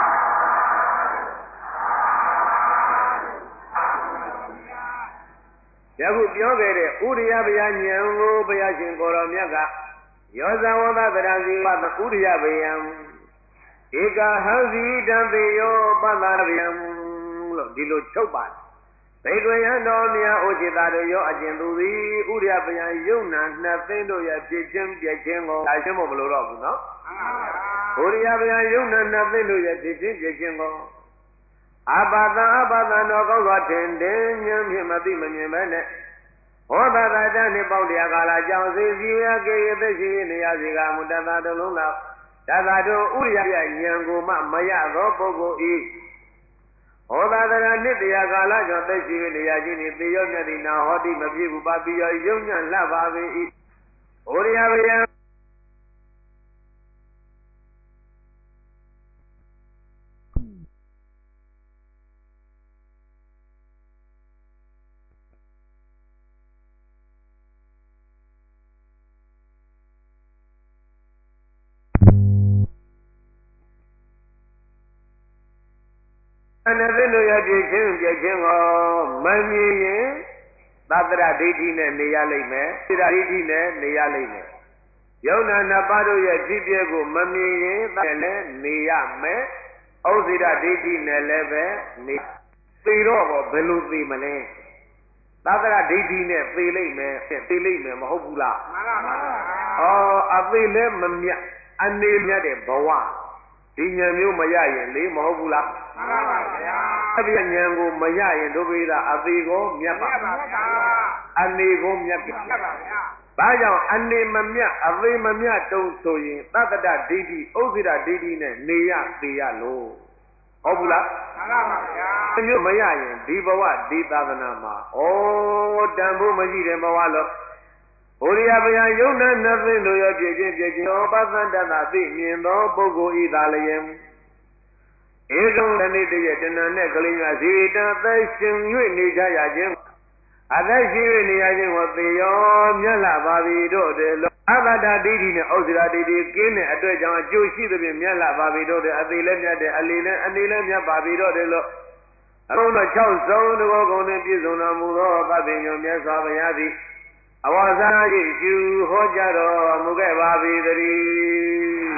ယခုပြောခဲ့တဲ့ဥရိယဗျာဉာဏ်ကိုဘုရားရှင်ကိုရောမြတ်ကယောဇဝသတရဇီဝသဥရိယဗျာဧကဟံဇီတံသေယောပတ္တဗျာလို့ဒီလိုချုပ်ပါတယ်ဘိက္ခယံတော်မြတ်ဥจิตတို့ရောအကျဉ်သူသည်ဥရိယဗျာယုံနာနှစ်သိန်းတို့ရဲ့ဖြစ်ခြင်းပြည့်ခြင်းကိုဒါရှင်းဖို့မလိုတော့ဘူးနော်ဥရိယဗျာယုံနာနှစ်သိန်းတို့ရဲ့ဖြစ်ခြင်းပြည့်ခြင်းကိုအပါဒံတော်ကောင်းစွာထင်တယ်ဉာဏ်ဖြင့်မသိမမြင်ပဲနဲ့ဟောသာသာတနှစ်ပေါင်းတရားကာလကြောင့်စေစီဝရကေရသက်ရှိနေရစေကမူတတတလုံးလောက်တသတို့ဥရိယဉာဏ်ကိုမှမရသောပုဂ္ဂိုလ်ဤဟောသာသရနှစ်တရားကာလကြောင့်သက်ရှိနေရခြင်းသည်သေရောမြတ်သည်နာဟောတိမပြည့်ဘူးပါပြီးရောယုံညံ့လှပါပေ၏ဩရိယဗျာနသတို့ရပြည့်ချင်းကိုမမြင်ရင်သတ္တရဒိဋ္ဌိနဲ့နေရလိမ့်မယ်သီရဒိဋ္ဌိနဲ့နေရလိမ့်မယ်ယုံနာနှစ်ပါးတို့ရဲ့ဖြစ်ပျက်ကိုမမြင်ရင်လည်းနေရမယ်ဩဇိရဒိဋ္ဌိနဲ့လည်းပဲနေသေတော့ဘယ်လိုသေမလဲသတ္တရဒိဋ္ဌိနဲ့သေလိမ့်မယ်မဟုတ်ဘူးလားမှန်ပါပါအသေလည်းမမြတ်အနေမြတ်တဲ့ဘဝဒီဉာဏ်မျိုးမရရင်လေမဟုတ်ဘူးလားမှန်ပါပါဗျာအပြဉာဏ်ကိုမရရင်ဒုဗေဒအသေးကိုမြတ်ပါဗျာအနေကိုမြတ်ပါဗျာဘာကြောင့်အနေမမြတ်အသေးမမြတ်တုံးဆိုရင်သတ္တတဒိဋ္ဌိဥစ္စေတဒိဋ္ဌိနဲ့နေရသေးရလို့ဟုတ်ဘူးလားမှန်ပါပါဗျာဒီမျိုးမရရင်ဒီဘဝဒီသာသနာမှာတန်ဖို့မရှိတဲ့ဘဝလို့ဘုရားဗျာယုံနာနှစ်သိတို့ရောပြည့်ချင်းရောပသန္တတသိမြင်သောပုဂ္ဂိုလ်ဤသာလျင်ဧကုံတဏိတရဲ့တဏ္ဍနဲ့ကလေးများဇီတသက်ရှင်၍နေကြရခြင်းအသက်ရှင်၍နေရခြင်းကိုသေရောမြတ်လာပါပြီတို့တယ်လို့အတ္တဒိဋ္ဌိနဲ့ဩဇိရာဒိဋ္ဌိကင်းတဲ့အတွက်ကြောင့်အကျိုးရှိသဖြင့်မြတ်လာပါပြီတို့တယ်အသေးလည်းမြတ်တယ်အလေးလည်းအနေလည်းမြတ်ပါပြီတို့တယ်လို့အလုံးတော်6ဆုံးတကောကုံနဲ့ပြည့်စုံတော်မူသောသဗ္ဗညုံမြတ်စွာဘုရားသည်အဝါစာရှိကျူဟောကြားတော်မူခဲ့ပါပြီတည်း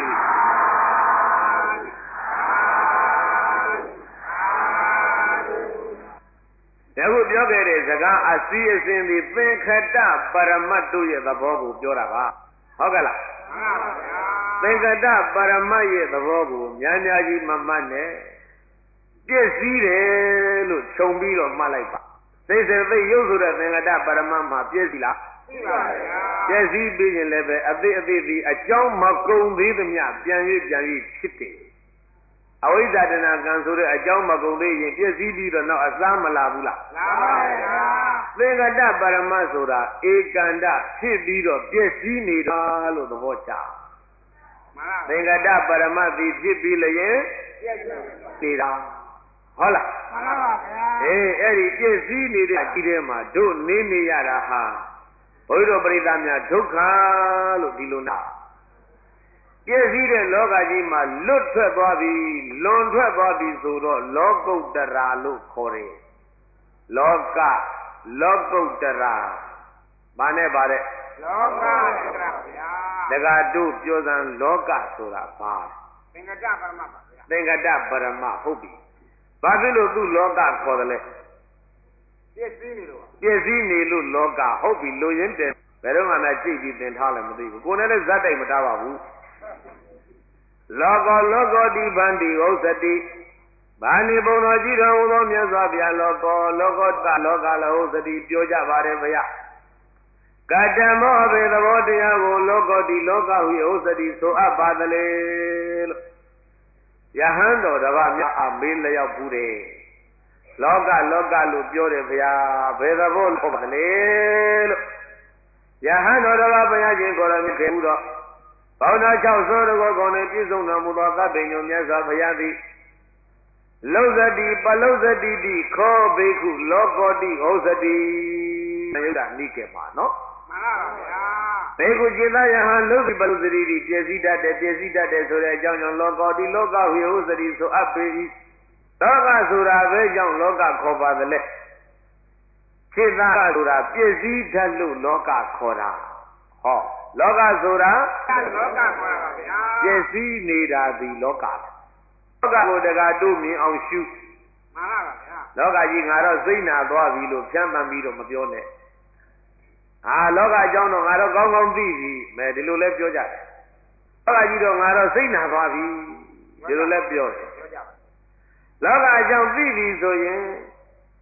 ဒါကိုပြောခဲ့တဲ့စကားအစည်းအစင်းသည်သင်္ခတပရမတ်တို့ရဲ့သဘောကိုပြောတာပါဟုတ်ကဲ့လားမှန်ပါဗျာသင်္ခတပရမတ်ရဲ့သဘောကိုများများကြီးမမှတ်နဲ့ပြည့်စည်တယ်လို့ခြုံပြီးတော့မှတ်လိုက်ပါသိစေသိရုပ်ဆိုတဲ့သင်္ခတပရမတ်မှာပြည့်စည်လားပြည့်ပါဗျာပြည့်စည်ပြီးရင်လည်းပဲအသေးသည်အကြောင်းမကုန်သေးသမျှပြန်၍ဖြစ်တယ်အဝိဇ္ဇာတဏကံဆိုတဲ့အကြောင်းမကုန်သေးရင်ပြည့်စည်ပြီးတော့နောက်အစားမလာဘူးလားလာပါဗျာသင်္ကတပရမတ်ဆိုတာဧကန္တဖြစ်ပြီးတော့ပြည့်စည်နေတာလို့သဘောကျမှန်ပါသင်္ကတပရမတ်သည်ဖြစ်ပြီးလျင်ပြည့်နေတာဟုတ်လားမှန်ပါဗျာအဲ့ဒီပြည့်စည်နေတဲ့ဒီထဲမှာတို့နေရတာဟာဘုရားတို့ပရိသတ်များဒုက္ခလို့ဒီလိုနာပြည့်စည်တဲ့လောကကြီးမှာလွတ်ထွက်သွားပြီလွန်ထွက်သွားပြီဆိုတော့လောကုတ္တရာလို့ခေါ်တယ်လောကုတ္တရာဘာနဲ့ပါတဲ့လောကပါဗျာတက္ကတို့ပြောစမ်းလောကဆိုတာဘာသင်္ကတပရမတ်ပါဗျာသင်္ကတပရမတ်ဟုတ်ပြီဘာဖြစ်လို့သူလောကခေါ်တယ်လဲပြည့်စည်နေလို့ပြည့်စည်နေလို့လောကဟုတ်ပြီလူရင်းတယ်ဘယ်တော့မှကြည့်ပြီးသင်ထားလည်းမသိဘူးကိုယ်နဲ့လည်းဇတ်တိုက်မထားပါဘူးလောကောတိဗန္တိဥစ္စတိဗာဏိဘုံတော်ကြည်တော်ဟူသောမြတ်စွာဘုရားလောကောလောဥစ္စတိပြောကြပါတယ်ဗျာကတ္တမောဘေသဘောတရားကိုလောကောတိလောကဟူဥစ္စတိဆိုအပ်ပါသလေလို့ယဟန်တော်တစ်ပါးများအမေးလျောက်ဘူးတယ်လောကလို့ပြောတယ်ဗျာဘယ်သဘောလို့ပါလဲလို့ယဟန်တော်တစ်ပါးဘုရားရှင်ကိုယ်တော်မြတ်ခဲ့ဘူးတော့ဘောနာ6ဆိုးတော်ကောင်းနဲ့ပြည့်စုံတော်မူသောသဗ္ဗညုံမြတ်စွာဘုရားသည်လောဇတိပလောဇတိတိခောဘိက္ခုလောကောတိဩဇတိယုဒ္ဓနိကေမှာနော်မှန်ပါဗျာဘေကုจิตယဟံလောကိပလောဇတိတိပြည့်စည်တတ်တယ်ဆိုတဲ့အကြောင်းကြောင့်လောကောတိလောကဝိဩဇတိဆိုအပ်ပေ၏လောကဆိုတာပဲကြောင့်လောကခေါ်ပါသလဲจิตဆိုတာပြည့်စည်တတ်လို့လောကခေါ်တာဟောလောကဆိုတာလောကခေါ်တာပါဗျာပြည့်စည်နေတာသည်လောကလောကကိုတကားတို့မြင်အောင်ရှုမှန်ပါဗျာလောကကြီးငါတော့စိတ်နာသွားပြီလို့ဖြန့်မှန်ပြီးတော့မပြောနဲ့လောကအကြောင်းတော့ငါတော့ကောင်းကောင်းသိပြီမဲဒီလိုလဲပြောကြတယ်လောကကြီးတော့ငါတော့စိတ်နာသွားပြီဒီလိုလဲပြောတယ်လောကအကြောင်းသိပြီဆိုရင်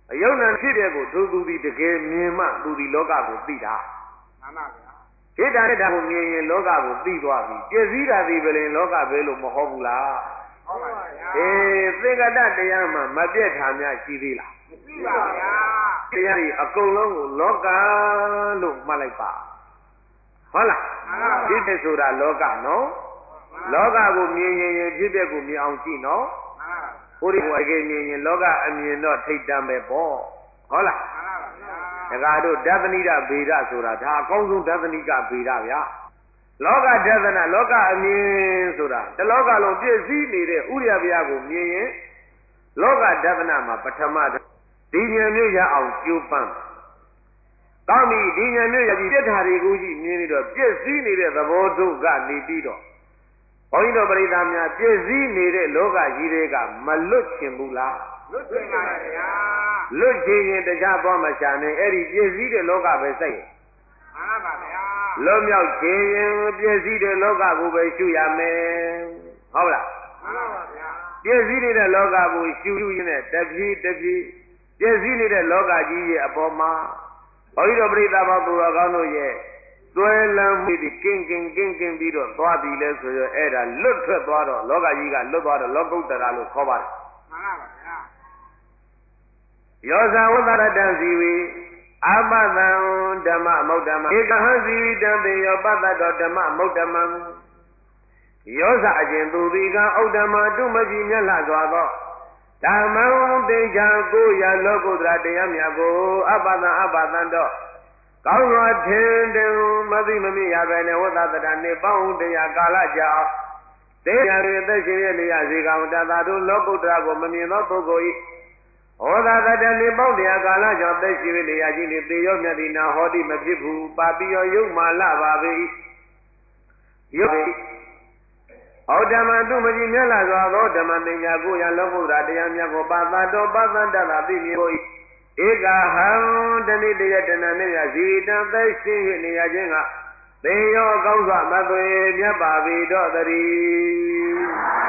အယုံနာဖြစ်တဲ့ကိုသူဒီတကယ်မြင်မှသူဒီလောကကိုသိတာမှန်ပါဗျာဖြစ်တာတဲ့ကိုမြင်ရင်လောကကိုသိသွားပြီပြည့်စည်တာဒီပဲရင်လောကပဲလို့မဟုတ်ဘူးလားဟုတ်ပါဗျာသင်္ကတတရားမှမပြည့်တာများရှိသေးလားမရှိပါဗျာတရားကြီးအကုန်လုံးကိုလောကလို့မှတ်လိုက်ပါဟုတ်လားဖြစ်တဲ့ဆိုတာလောကနော်လောကကိုမြင်ရင်ဖြစ်တဲ့ကိုမြင်အောင်ကြည့်နော်ဟိုဒီကိုအကယ်မြင်ရင်လောကအမြင်တော့ထိတ်တမ်းပဲပေါ့ဟုတ်လားတကားတို့ဒသနိဒဗေဒဆိုတာဒါအကောင်းဆုံးဒသနိကဗေဒဗျာလောကဒသနာလောကအမြင်ဆိုတာတလောကလုံးပြည့်စည်နေတဲ့ဥရိယဗျာကိုမြင်ရင်လောကဒသနာမှာပထမဒီဉာဏ်မျိုးရအောင်ကြိုးပမ်းကောင်းပြီဒီဉာဏ်မျိုးရပြီးပြစ်တာတွေကိုကြည့်မြင်ပြီးတော့ပြည့်စည်နေတဲ့သဘောတို့ကနေပြီးတော့ဘုန်းကြီးတို့ပရိသတ်များပြည့်စည်နေတဲ့လောကကြီးတွေကမလွတ်ချင်ဘူးလားလွတ်ချင်ပါဗျာလွတ်ချင်ရင်တရားသွားမရှာနဲ့အဲ့ဒီပြည့်စည်တဲ့လောကပဲစိတ်မှန်ပါဗျာလွတ်မြောက်ချင်ရင်ပြည့်စည်တဲ့လောကကိုပဲရှုရမယ်ဟုတ်လားမှန်ပါဗျာပြည့်စည်နေတဲ့လောကကိုရှုရင်းနဲ့တဖြည်းတဖြည်းပြည့်စည်နေတဲ့လောကကြီးရဲ့အပေါ်မှာဘုန်းကြီးတို့ပရိသတ်ဘောသူတော်ကောင်းတို့ရဲ့သွဲလမ်းမှုဒီကင်းပြီးတော့သွားပြီလဲဆိုရအဲ့ဒါလွတ်ထွက်သွားတော့လောကကြီးကလွတ်သွားတော့လောကုတ္တရာလို့ခေါ်ပါတယ်မှန်ပါဗျာယောဇဝတ္တရတံဇီဝီအပတံဓမ္မမௌဓမ္မဧကဟံဇီဝိတံပေယောပတ္တတောဓမ္မမௌဓမ္မံယောဇအကျင်သူဒီကဩဓမ္မတုမကြီးမြတ်လှစွာသောဓမ္မံသင်္ချာကိုရလောကုတ္တရာတရားမြတ်ကိုအပတံတော့ကောင်းစွာထင်တယ်မသိမမြင်ရပဲနဲ့ဝတ္တတရနေပေါင်းတရားကာလကြာတရားတွေသက်ရှင်ရနေရစေကောင်တသာတို့လောကုတ္တရာကိုမမြင်သောပုဂ္ဂိုလ်ဤဟောသာတတနေပေါင်းတရားကာလကြောင့်သက်ရှင်နေရခြင်းနဲ့သေရောမြတ်ဒီနာဟောတိမဖြစ်ဘူးပါပိယောယုတ်မာလပါပေယုတ်ဩဓမ္မတုမကြီးမြတ်လာစွာသောဓမ္မသင်္ကြန်ကိုရလောကုတ္တရာတရားမြတ်ကိုပါသတောပသန္တသာသိမြင်ကိုဧကဟံတဏိတယတဏနဲ့ရဇီဝတံသက်ရှင်နေရခြင်းကသေရောကောင်းစွာမသွေမြတ်ပါပေတော့တည်း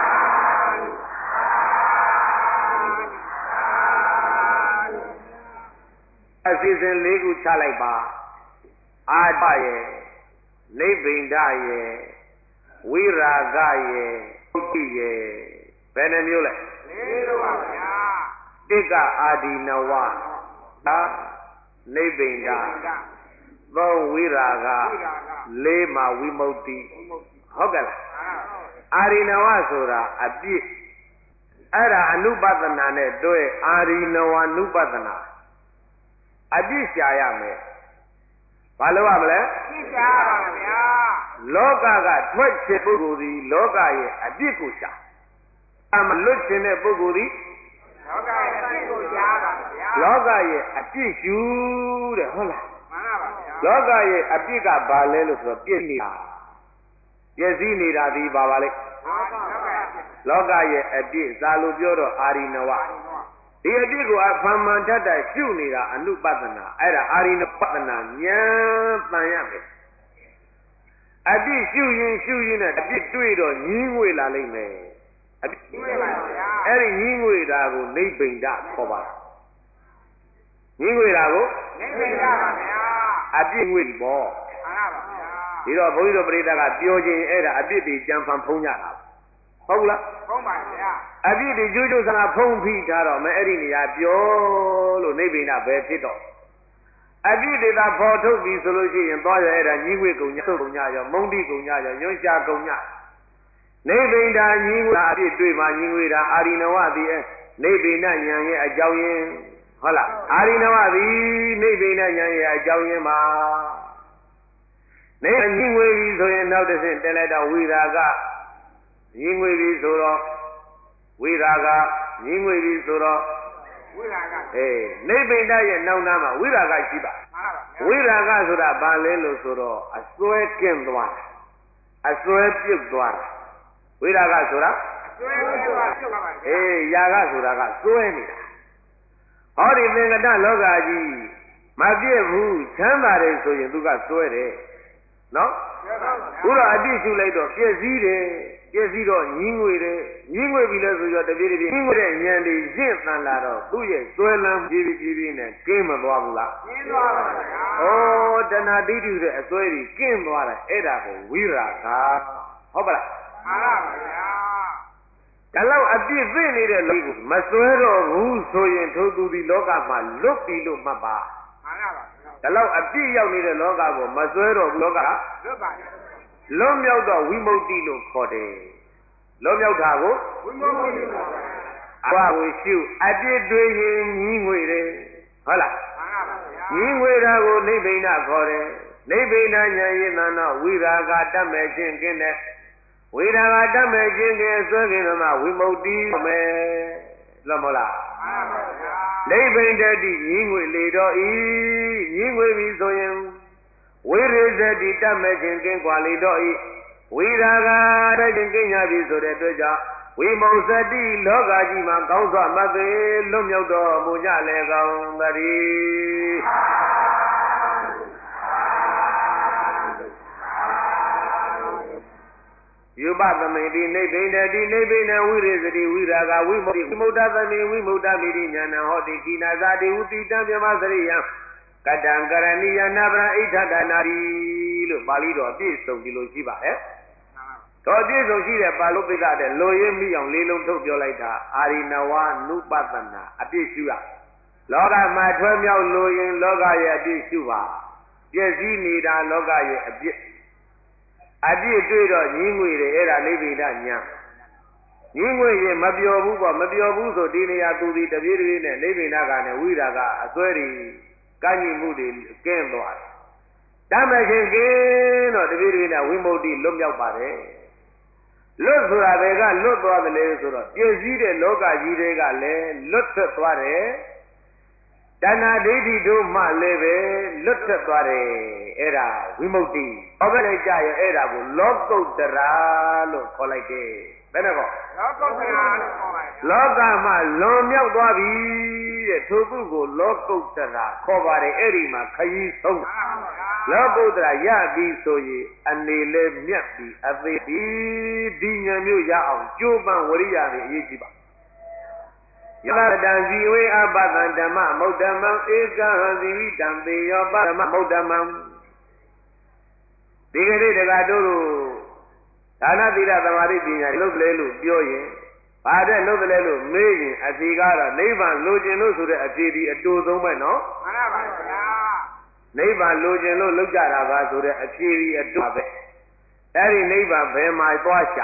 အစီအစဉ်၄ခုချလိုက်ပါအာတရဲ့နိဗ္ဗိန္ဒရဲ့ဝိရာဂရဲ့ဥဒ္ဓိရဲ့ဘယ်နှမျိုးလဲ၄မျိုးပါဗျာတိကအာဒီနဝသာနိဗ္ဗိန္ဒသုံးဝိရာဂလေးမှာဝိမု ക്തി ဟုတ်ကဲ့လားအာရိနဝဆိုတာအပြစ်အဲ့ဒါအနုပဒနာနဲ့တွဲအာရိနဝအနုပဒနာအပြစ်ရှာရမယ်ဘာလို့ရမလဲပြစ်ရှာပါဗျာလောကကထွက်ချင်ပုဂ္ဂိုလ်ဒီလောကရဲ့အပြစ်ကိုရှာအမလွတ်ချင်တဲ့ပုဂ္ဂိုလ်ဒီလောကရဲ့အပြစ်ကိုရှာပါဗျာလောကရဲ့အပြစ်ယူတဲ့ဟုတ်လားမှန်ပါဗျာလောကရဲ့အပြစ်ကဘာလဲလို့ဆိုတော့ပြည့်နေတာပြည့်စည်နေတာဒီပါပါလေလောကရဲ့အပြစ်သာလို့ပြောတော့အာရိနဝဒီအပြစ်ကိုအဖန်မှန်တတ်တတ်ရှုနေတာအနုပဒနာအဲ့ဒါအာရိနပဒနာဉာဏ်ပန်ရမယ်အပြစ်ရှုရင်နဲ့အပြစ်တွေ့တော့ညင်းငွေလာလိမ့်မယ်အပြစ်တွေ့ပါဗျာအဲ့ဒီညင်းငွေတာကိုနိဗ္ဗိန္ဒခေါ်ပါညင်းငွေတာကိုနိဗ္ဗိန္ဒပါဗျာအပြစ်ငွေပေါ့မှန်ပါဗျာဒီတော့ဘုန်းကြီးတို့ပရိသတ်ကပြောခြင်းအဲ့ဒါအပြစ်တွေကြံဖန်ဖုံးကြတာဟုတ်လားဟုတ်ပါဗျာအပြစ်တွေကျိုးကျိုးဆန္ဒဖုံးဖိထားတော့မယ်အဲ့ဒီနေရာပြောလို့နိဗ္ဗိန္ဒပဲဖြစ်တော့အပြစ်တွေသာဖော်ထုတ်ပြီဆိုလို့ရှိရင်သွားရအဲ့ဒါညီးငွေကုန်ညသုတ်ကုန်ညရောမုံတိကုန်ညရောညွှန်ရှားကုန်ညနိဗ္ဗိန္ဒညီးငွေအပြစ်တွေ့မှညီးငွေတာအာရိနဝသည်နိဗ္ဗိန္ဒဉာဏ်ရဲ့အကြောင်းရင်းဟုတ်လားအာရိနဝသည်နိဗ္ဗိန္ဒဉာဏ်ရဲ့အကြောင်းရင်းပါနေညီးငွေပြီဆိုရင်နောက်တစ်ဆင့်တက်လိုက်တော့ဝိရာဂညီးငွေပြီဆိုတော့ဝိရာဂညီးငွေပြီဆိုတော့ဝိရာဂနိဗ္ဗိန္ဒရဲ့နောက်နားမှာဝိရာဂရှိပါဝိရာဂဆိုတာဘာလဲလို့ဆိုတော့အစွဲကင်းသွားတာအစွဲပြုတ်သွားတာဝိရာဂဆိုတာအစွဲပြုတ်သွားပါယာဂဆိုတာကစွဲနေတာဟောဒီသင်္ကတလောကကြီးမပြည့်ဘူးချမ်းသာတယ်ဆိုရင်သူကစွဲတယ်နော်ပြောပါဗျာခုတော့အပြစ်ရှုလိုက်တော့ပြည့်စည်တယ်ပြည့်စည်တော့ညင်းငွေတယ်ညင်းငွေပြီလဲဆိုတော့တပြေးတပြေးညင်းငွေတဲ့ဉာဏ်တွေရင့်တန်လာတော့သူ့ရဲ့စွဲလန်းပြေးပြေးနဲ့ကင်းမသွားဘူးလားကျင်းသွားပါဗျာဩတဏှာဒိဋ္ဌိတဲ့အစွဲကြီးကင်းသွားတယ်အဲ့ဒါကိုဝိရာဂဟုတ်ပါလားမှန်ပါဗျာဒါလောက်အပြစ်သိနေတဲ့လူကိုမစွဲတော့ဘူးဆိုရင်ထိုသူဒီလောကမှာလွတ်ပြီလို့မှတ်ပါမှန်ပါဗျာဒါလောက်အပြစ်ရောက်နေတဲ့လောကကိုမစွဲတော့ဘူးလောကလွတ်ပါဗျာလွတ်မြောက်တော့ဝိမု ക്തി လို့ခေါ်တယ်လွတ်မြောက်တာကိုဝိမု ക്തി ပါဗျာအဘကိုရှုအပြစ်တွေရင်ညီးငွေတယ်ဟုတ်လားမှန်ပါဗျာညီးငွေတာကိုနိဗ္ဗိဏခေါ်တယ်နိဗ္ဗိဏဉာဏ်ရည်သနာဝိရာဂတတ်မဲ့ခြင်းကင်းတဲ့ဝိရာဂတတ်မဲ့ခြင်းကင်းဆွဲခြင်းမှဝိမု ക്തി မယ်လွတ်မလားမှန်ပါဗျာနိဗ္ဗိဏတိညီးငွေလေတော့ဤညီးငွေပြီဆိုရင်ဝိရိဇတိတတ်မဲ့ခြင်းကင်းကွာလေတော့ဤဝိရာဂတိုက်ခြင်းကင်းရပြီဆိုတဲ့အတွက်ကြောင့်ဝိမု စတိလောကကြီးမှာကောင်းစွာမသိလွတ်မြောက်တော်မူကြလေကောင်းသတည်းယူပသမိတိနိဗ္ဗိဏတိနိဗ္ဗိဏဝိရိဇတိဝိရာဂဝိမု ക്തി ဝိမု ക്ത သမိဝိမု ക്ത မိတိဉာဏဟောတိကိနာဇာတိဥတိတံမြမစရိယံကတံကရဏီယနာဗရဣဋ္ဌတနာတိလို့ပါဠိတော်အပြည့်စုံဒီလိုရှိပါတယ်တော်အပြည့်စုံရှိတဲ့ပါဠိပိဋကတဲ့လိုရင်းမိအောင်လေးလုံးထုတ်ပြောလိုက်တာအာရိနဝနုပတနာအပြည့်ရှုရလောကမှာထွဲမြောက်လိုရင်လောကရဲ့အပြည့်ရှုပါပြည့်စည်နေတာလောကရဲ့အပြည့်တွေ့တော့ညီးငွေတယ်အဲ့ဒါနိဗ္ဗိဒညာညီးငွေရင်မပျော်ဘူးပေါ့မပျော်ဘူးဆိုဒီနေရာသူဒီတပြေးတပြေးနဲ့နိဗ္ဗိဒကနဲ့ဝိရာကအစွဲတွေကန့်ညိမှုတွေကင်းသွားတယ်တတ်မဲ့ခြင်းကင်းတော့တပြေးတပြေးနဲ့ဝိမု ക്തി လွတ်မြောက်ပါတယ်လွတ်ဆိုတာတွေကလွတ်သွားတယ်လေဆိုတော့ပြည့်စည်တဲ့လောကကြီးတွေကလည်းလွတ်ထွက်သွားတယ်တဏှာဒိဋ္ဌိတို့မှလည်းပဲလွတ်ထွက်သွားတယ်အဲ့ဒါဝိမု ക്തി ဟောပဲလိုက်ကြရဲ့အဲ့ဒါကိုလောကုတ္တရာလို့ခေါ်လိုက်တယ်ဘယ်နဲ့ကောလောကုတ္တရာလို့ခေါ်ပါဗျာလောကမှာလွန်မြောက်သွားပြီတဲ့ထိုပုဂ္ဂိုလ်လောကုတ္တရာခေါ်ပါတယ်အဲ့ဒီမှာခရီးဆုံးမှန်ပါဗျာလောကုတ္တရာရပြီဆိုရင်အနေလဲမြတ်ပြီအသေးဒီဉာဏ်မျိုးရအောင်ကြိုးပမ်းဝရိယနဲ့အရေးကြီးပါယတတံဇီဝေအပတံဓမ္မမௌဒ္ဓမံဧကဟံဇီဝိတံသေယောပဓမ္မမௌဒ္ဓမံဒီကနေ့တက္ကတို့ဒါနသီလသမာဓိပညာလုပ်လဲလို့ပြောရင်ဘာတဲ့လုပ်တယ်လို့မေးရင်အဖြေကတော့နိဗ္ဗာန်လိုချင်လို့ဆိုတဲ့အဖြေဒီအတူဆုံးပဲနော်မှန်ပါဗျာနိဗ္ဗာန်လိုချင်လို့လုပ်ကြတာပါဆိုတဲ့အဖြေဒီအတူပဲအဲ့ဒီနိဗ္ဗာန်ဘယ်မှာသွားရှာ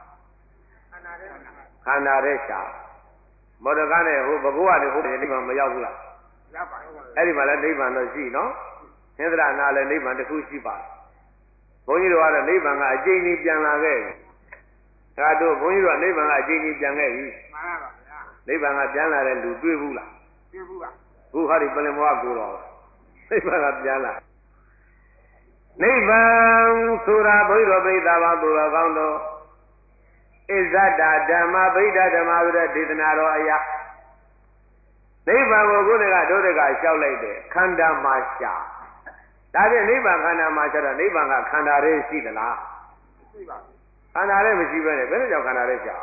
ခန္ဓာရဲ့ရှာမောဒကနဲ့ဟိုဘဂဝါတွေဟိုနိဗ္ဗာန်မရောက်ဘူးလားရောက်ပါဘူးအဲ့ဒီမှာလည်းနိဗ္ဗာန်တော့ရှိနော်ဟင်္ဒရာနာလည်းနိဗ္ဗာန်တစ်ခုရှိပါဘုန်းကြီးတို့ကတော့နိဗ္ဗာန်ကအကျဉ်းကြီးပြန်လာခဲ့ပြီဒါတို့ဘုန်းကြီးတို့ကနိဗ္ဗာန်ကအကျဉ်းကြီးပြန်ခဲ့ပြီမှန်ပါဗျာနိဗ္ဗာန်ကပြန်လာတဲ့လူတွေ့ဘူးလားပြဘူးပါခုဟာဒီပလင်ဘဝကိုတော်နိဗ္ဗာန်ကပြန်လာနိဗ္ဗာန်ဆိုတာဘုရားပြိဿဘာသူတော်ကောင်းတို့ဣဇဒဓမ္မဗိဒ္ဓဓမ္မဆိုတဲ့ဒေသနာတော်အရာနိဗ္ဗာန်ကိုကိုယ်တွေကတို့တွေကလျှောက်လိုက်တယ်ခန္ဓာမှာရှာဒါဖြင့်နိဗ္ဗာန်ခန္ဓာမှာရှာတော့နိဗ္ဗာန်ကခန္ဓာရဲ့ရှိသလားရှိပါခန္ဓာရဲ့မရှိဘဲနဲ့ဘယ်နဲ့ကြောင့်ခန္ဓာရဲ့ရှာ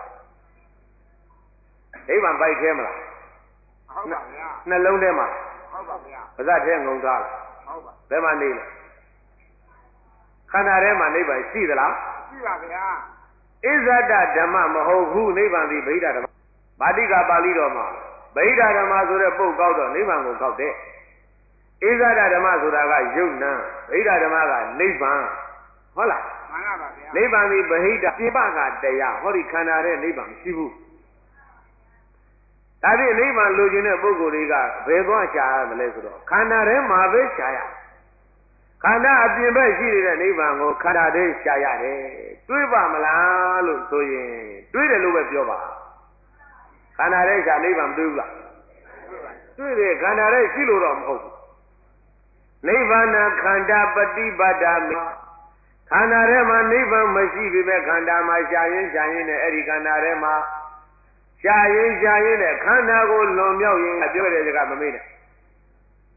နိဗ္ဗာန်ပိုက်သေးမလားဟုတ်ပါဗျာနှလုံးထဲမှာဟုတ်ပါဗျာပါးစပ်ထဲငုံထားလားဟုတ်ပါဘယ်မှာနေလဲခန္ဓာထဲမှာနိဗ္ဗာန်ရှိသလားရှိပါဗျာဣဇဒဓမ္မမဟုတ်ဘူးနိဗ္ဗာန်ဒီဗိဓဓမ္မဗာတိကပါဠိတော်မှာဗိဓဓမ္မဆိုတဲ့ပုတ်ကောက်တော့နိဗ္ဗာန်ကိုကောက်တယ်ဣဇဒဓမ္မဆိုတာကယုတ်နံဗိဓဓမ္မကနိဗ္ဗာန်ဟုတ်လားမှန်ပါဗျာနိဗ္ဗာန်ဒီဗဟိတပြပကတရားဟောဒီခန္ဓာရဲ့နိဗ္ဗာန်မရှိဘူးဒါဖြင့်နိဗ္ဗာန်လိုချင်တဲ့ပုဂ္ဂိုလ်တွေကဘယ်သွားရှာရမလဲဆိုတော့ခန္ဓာထဲမှာပဲရှာရခန္ဓာအပြင်ဘက်ရှိနေတဲ့နိဗ္ဗာန်ကိုခန္ဓာထဲရှာရတယ်တွေးပါမလားလို့ဆိုရင်တွေးတယ်လို့ပဲပြောပါခန္ဓာထဲရှာနိဗ္ဗာန်မတွေးဘူးလားတွေးတယ်ခန္ဓာထဲရှိလို့တော့မဟုတ်ဘူးနိဗ္ဗာန်ခန္ဓာပฏิပတ်တာမိခန္ဓာထဲမှာနိဗ္ဗာန်မရှိပေမဲ့ခန္ဓာမှာရှာရင်နဲ့အဲ့ဒီခန္ဓာထဲမှာရှာရင်နဲ့ခန္ဓာကိုလွန်မြောက်ရင်ပြောတဲ့စကားမမေ့နဲ့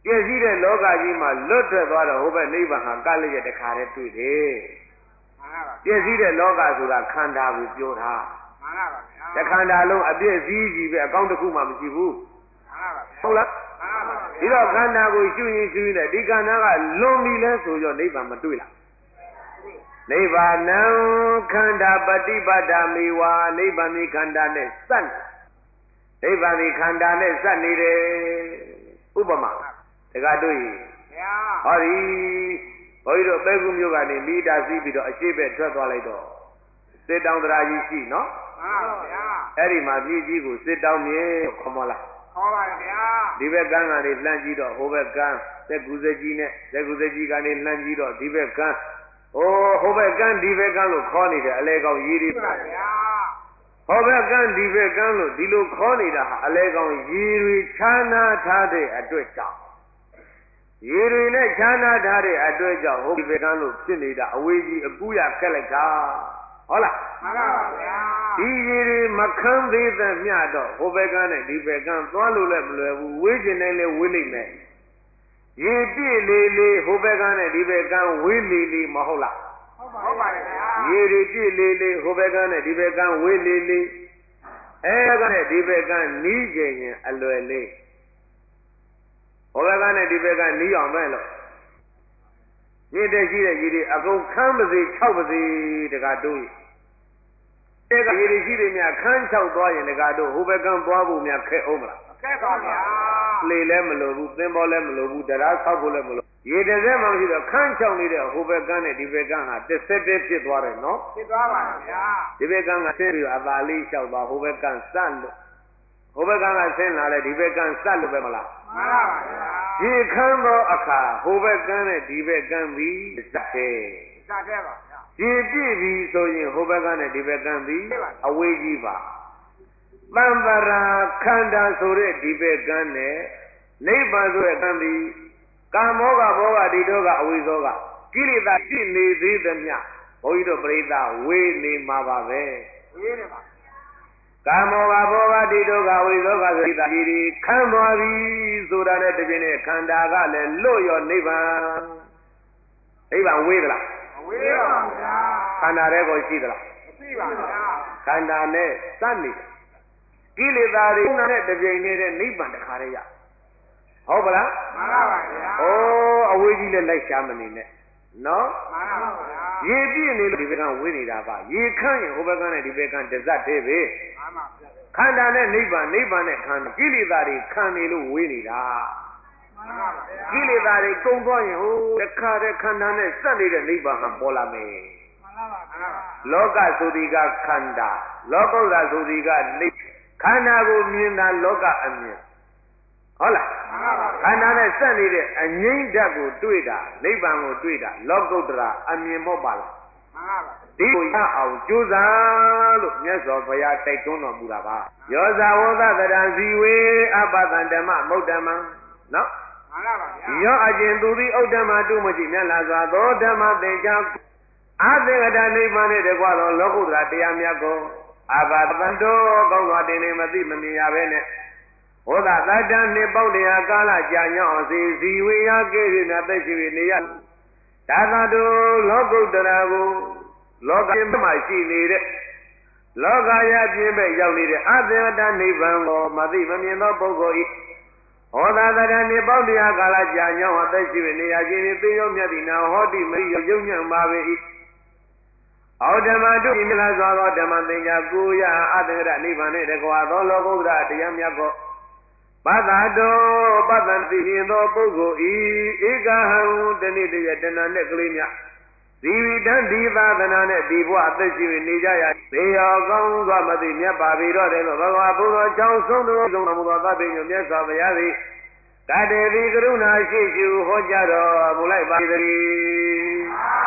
ပြည့်စည်တဲ့လောကကြီးမှာလွတ်ထွက်သွားတော့ဟိုဘက်နိဗ္ဗာန်ဟာကလည်းရတခါတည်းတွေ့တယ်ပြည့်စည်တဲ့လောကဆိုတာခန္ဓာကိုပြောတာမှန်ပါပါဗျာတခန္ဓာလုံးအပြည့်စည်ကြီးပဲအကောင်းတစ်ခုမှမရှိဘူးမှန်ပါပါဟုတ်လားဒီတော့ခန္ဓာကိုရှုရင်ရှုရင်ဒီခန္ဓာကလွန်ပြီလဲဆိုတော့နိဗ္ဗာန်မတွေ့လားနိဗ္ဗာန်ခန္ဓာပฏิပဒမေဝနိဗ္ဗာန်ဒီခန္ဓာနဲ့စပ်နိဗ္ဗာန်ဒီခန္ဓာနဲ့စပ်နေတယ်ဥပမာတက္ကတွေ့ဟောဒီဘုန်းကြီးတို့ပဲကူမျိုးကနေမိတာစီးပြီးတော့အရှိဘက်ထွက်သွားလိုက်တော့စစ်တောင်တရားကြီးရှိနော်မှန်ပါဗျာအဲ့ဒီမှာပြည်ကြီးကိုစစ်တောင်မြေခေါ်မလားခေါ်ပါဗျာဒီဘက်ကန်းကနေလှမ်းကြည့်တော့ဟိုဘက်ကန်းသက်ကူစကြီးနဲ့သက်ကူစကြီးကနေလှမ်းကြည့်တော့ဒီဘက်ကန်းဟိုဘက်ကန်းဒီဘက်ကန်းလို့ခေါ်နေတယ်အလဲကောင်ရေးတွေပါဗျာဟောဘက်ကန်းဒီဘက်ကန်းလို့ဒီလိုခေါ်နေတာဟာအလဲကောင်ရေးတွေခြားနာထားတဲ့အတွက်ကြောင့်ရေတွေနဲ့ခြားနာထားတဲ့အတွက်ကြောင့်ဟိုဒီဘက်ကန်းလို့ဖြစ်နေတာအဝေးကြီးအကူရခက်လိုက်တာဟုတ်လားမှန်ပါဗျာဒီရေတွေမခမ်းသေးသမျှတော့ဟိုဘက်ကန်းနဲ့ဒီဘက်ကန်းသွားလို့လည်းမလွယ်ဘူးဝေးကျင်တိုင်းလည်းဝေးလိမ့်မယ်ရေပြည့်လေးလေးဟိုဘက်ကန်းနဲ့ဒီဘက်ကန်းဝေးလေးလေးမဟုတ်လားဟုတ်ပါဗျာရေတွေပြည့်လေးလေးဟိုဘက်ကန်းနဲ့ဒီဘက်ကန်းဝေးလေးလေးအဲကနဲ့ဒီဘက်ကန်းနီးကျင်ရင်အလွယ်လေးဟိုဘက်ကနဲ့ဒီဘက်ကနီးအောင်ပဲလို့ရည်တည်ရှိတဲ့ရည်တွေအကုန်ခမ်းပါစေ၆ပါစေတကားတို့အဲ့ကရည်တွေရှိတယ်များခမ်း၆သွားရင်တကားတို့ဟိုဘက်ကန်းသွားဖို့များခက်အောင်မလားခက်ပါဗျာလေလည်းမလိုဘူးသင်္ဘောလည်းမလိုဘူးတရားဆောက်ဖို့လည်းမလိုရည်တစ်စက်မှမရှိတော့ခမ်း၆နေတဲ့ဟိုဘက်ကန်းနဲ့ဒီဘက်ကန်းဟာတစ်ဆက်တည်းဖြစ်သွားတယ်နော်ဖြစ်သွားပါဗျာဒီဘက်ကန်းကဆင်းပြီးအသာလေးလျှောက်သွားဟိုဘက်ကန်းစလို့ဟိုဘက်ကန်းကဆင်းလာလဲဒီဘက်ကန်းစလို့ပဲမလားမှန်ပါဗျာဒီခမ်းသောအခါဟိုဘက်ကန်းနဲ့ဒီဘက်ကန်းပြီးစက်တယ်စက်တယ်ပါဗျာဒီပြည့်ပြီဆိုရင်ဟိုဘက်ကန်းနဲ့ဒီဘက်ကန်းပြီးအဝေးကြီးပါတံပရာခန္ဓာဆိုတဲ့ဒီဘက်ကန်းနဲ့နိဗ္ဗာန်ဆိုတဲ့ကံပြီးကာမောကဘောဂဒီတော့ကအဝိဇ္ဇောကကိလေသာရှိနေသေးသမျှဘုန်းကြီးတို့ပြိဿဝေးနေမှာပါပဲဝေးနေပါကာမောကဘောဂတိဒုက္ခဝိသောကဆိုတဲ့ဒီခံသွားပြီဆိုတာနဲ့တပြင်းနဲ့ခန္ဓာကလည်းလွတ်ရောနိဗ္ဗာန်ဝေးသလားမဝေးပါဘူးဗျာခန္ဓာတဲ့ကိုရှိသလားမရှိပါဗျာခန္ဓာနဲ့စနေကိလေသာတွေနဲ့တပြင်းနဲ့နိဗ္ဗာန်တခါတည်းရဟုတ်ပလားမှန်ပါပါဗျာအဝေးကြီးလည်းလိုက်ရှာမနေနဲ့နော်မှန်ပါဗျာရေပြည့်နေလို့ဒီဘက်ကဝေးနေတာပါရေခန့်ရင်ဟိုဘက်ကနဲ့ဒီဘက်ကတဇတ်သေးပဲမှန်ပါဗျာခန္ဓာနဲ့နိဗ္ဗာန်နဲ့ခန္ဓာကိလေသာတွေခံနေလို့ဝေးနေတာမှန်ပါဗျာကိလေသာတွေကုန်သွားရင်ဟိုတခါတည်းခန္ဓာနဲ့စက်နေတဲ့နိဗ္ဗာန်ဟာပေါ်လာမယ်မှန်ပါဗျာလောကဆိုဒီကခန္ဓာလောကုတ္တရာဆိုဒီကနိခန္ဓာကိုမြင်တာလောကအမြင်ဟုတ်လားခန္ဓာနဲ့စက်နေတဲ့အငိမ့်ဓာတ်ကိုတွေ့တာနိဗ္ဗာန်ကိုတွေ့တာလောကုတ္တရာအမြင်မောပါလားမှန်ပါပါဒီကိုရအောင်ကြိုးစားလို့မြတ်စွာဘုရားတိုက်တွန်းတော်မူတာပါယောဇဝသတရံဇီဝေအပတံဓမ္မမௌဒ္ဓမံနော်မှန်ပါပါဗျာယောအကျင်သူသည်ဥဒ္ဓမတုမရှိမြတ်လာစွာသောဓမ္မသင်္ချာအသင်္ကတနိဗ္ဗာန်နှင့်တကွသောလောကုတ္တရာတရားမြတ်ကိုအပတံတောကောင်းစွာတင်နေမသိမမြင်ရဘဲနဲ့ဟောတာတတ္တနှစ်ပေါင်းတရားကာလကြာညောင်းစီဇီဝေယကေရိနာသက်ရှိနေရဒါသာတို့လောကုတ္တရာကိုလောကမှာရှိနေတဲ့လောကရပြင်းပဲရောက်နေတဲ့အသင်္ကတနိဗ္ဗာန်ကိုမသိမမြင်သောပုဂ္ဂိုလ်ဤဟောတာတတ္တနှစ်ပေါင်းတရားကာလကြာညောင်းအသက်ရှိနေရခြင်းသေရောမြတ်တိနာဟောတိမရိယုံညံ့ပါပေ၏အောဓမ္မတုမြင်လာစွာသောဓမ္မသင်္ညာကိုရအသင်္ကတနိဗ္ဗာန်နှင့်တကွာသောလောကုတ္တရာတရားမြတ်ကိုပတ္တတောပတ္တံသိရင်သောပုဂ္ဂိုလ်ဤဧကဟံတဏိတယတဏနဲ့ကလေးများဇီဝိတံဒီသာသနာနဲ့ဒီဘဝအသက်ရှိနေကြရသေရောကောင်းစွာမသိမြတ်ပါပြီတော့တယ်လို့ဘဂဝါဘုရားကြောင့်ဆုံးတော်ဆုံးတော်မူသောသဗ္ဗညုမြတ်စွာဘုရားသည်တတေတိကရုဏာရှိရှုဟောကြားတော်မူလိုက်ပါသည်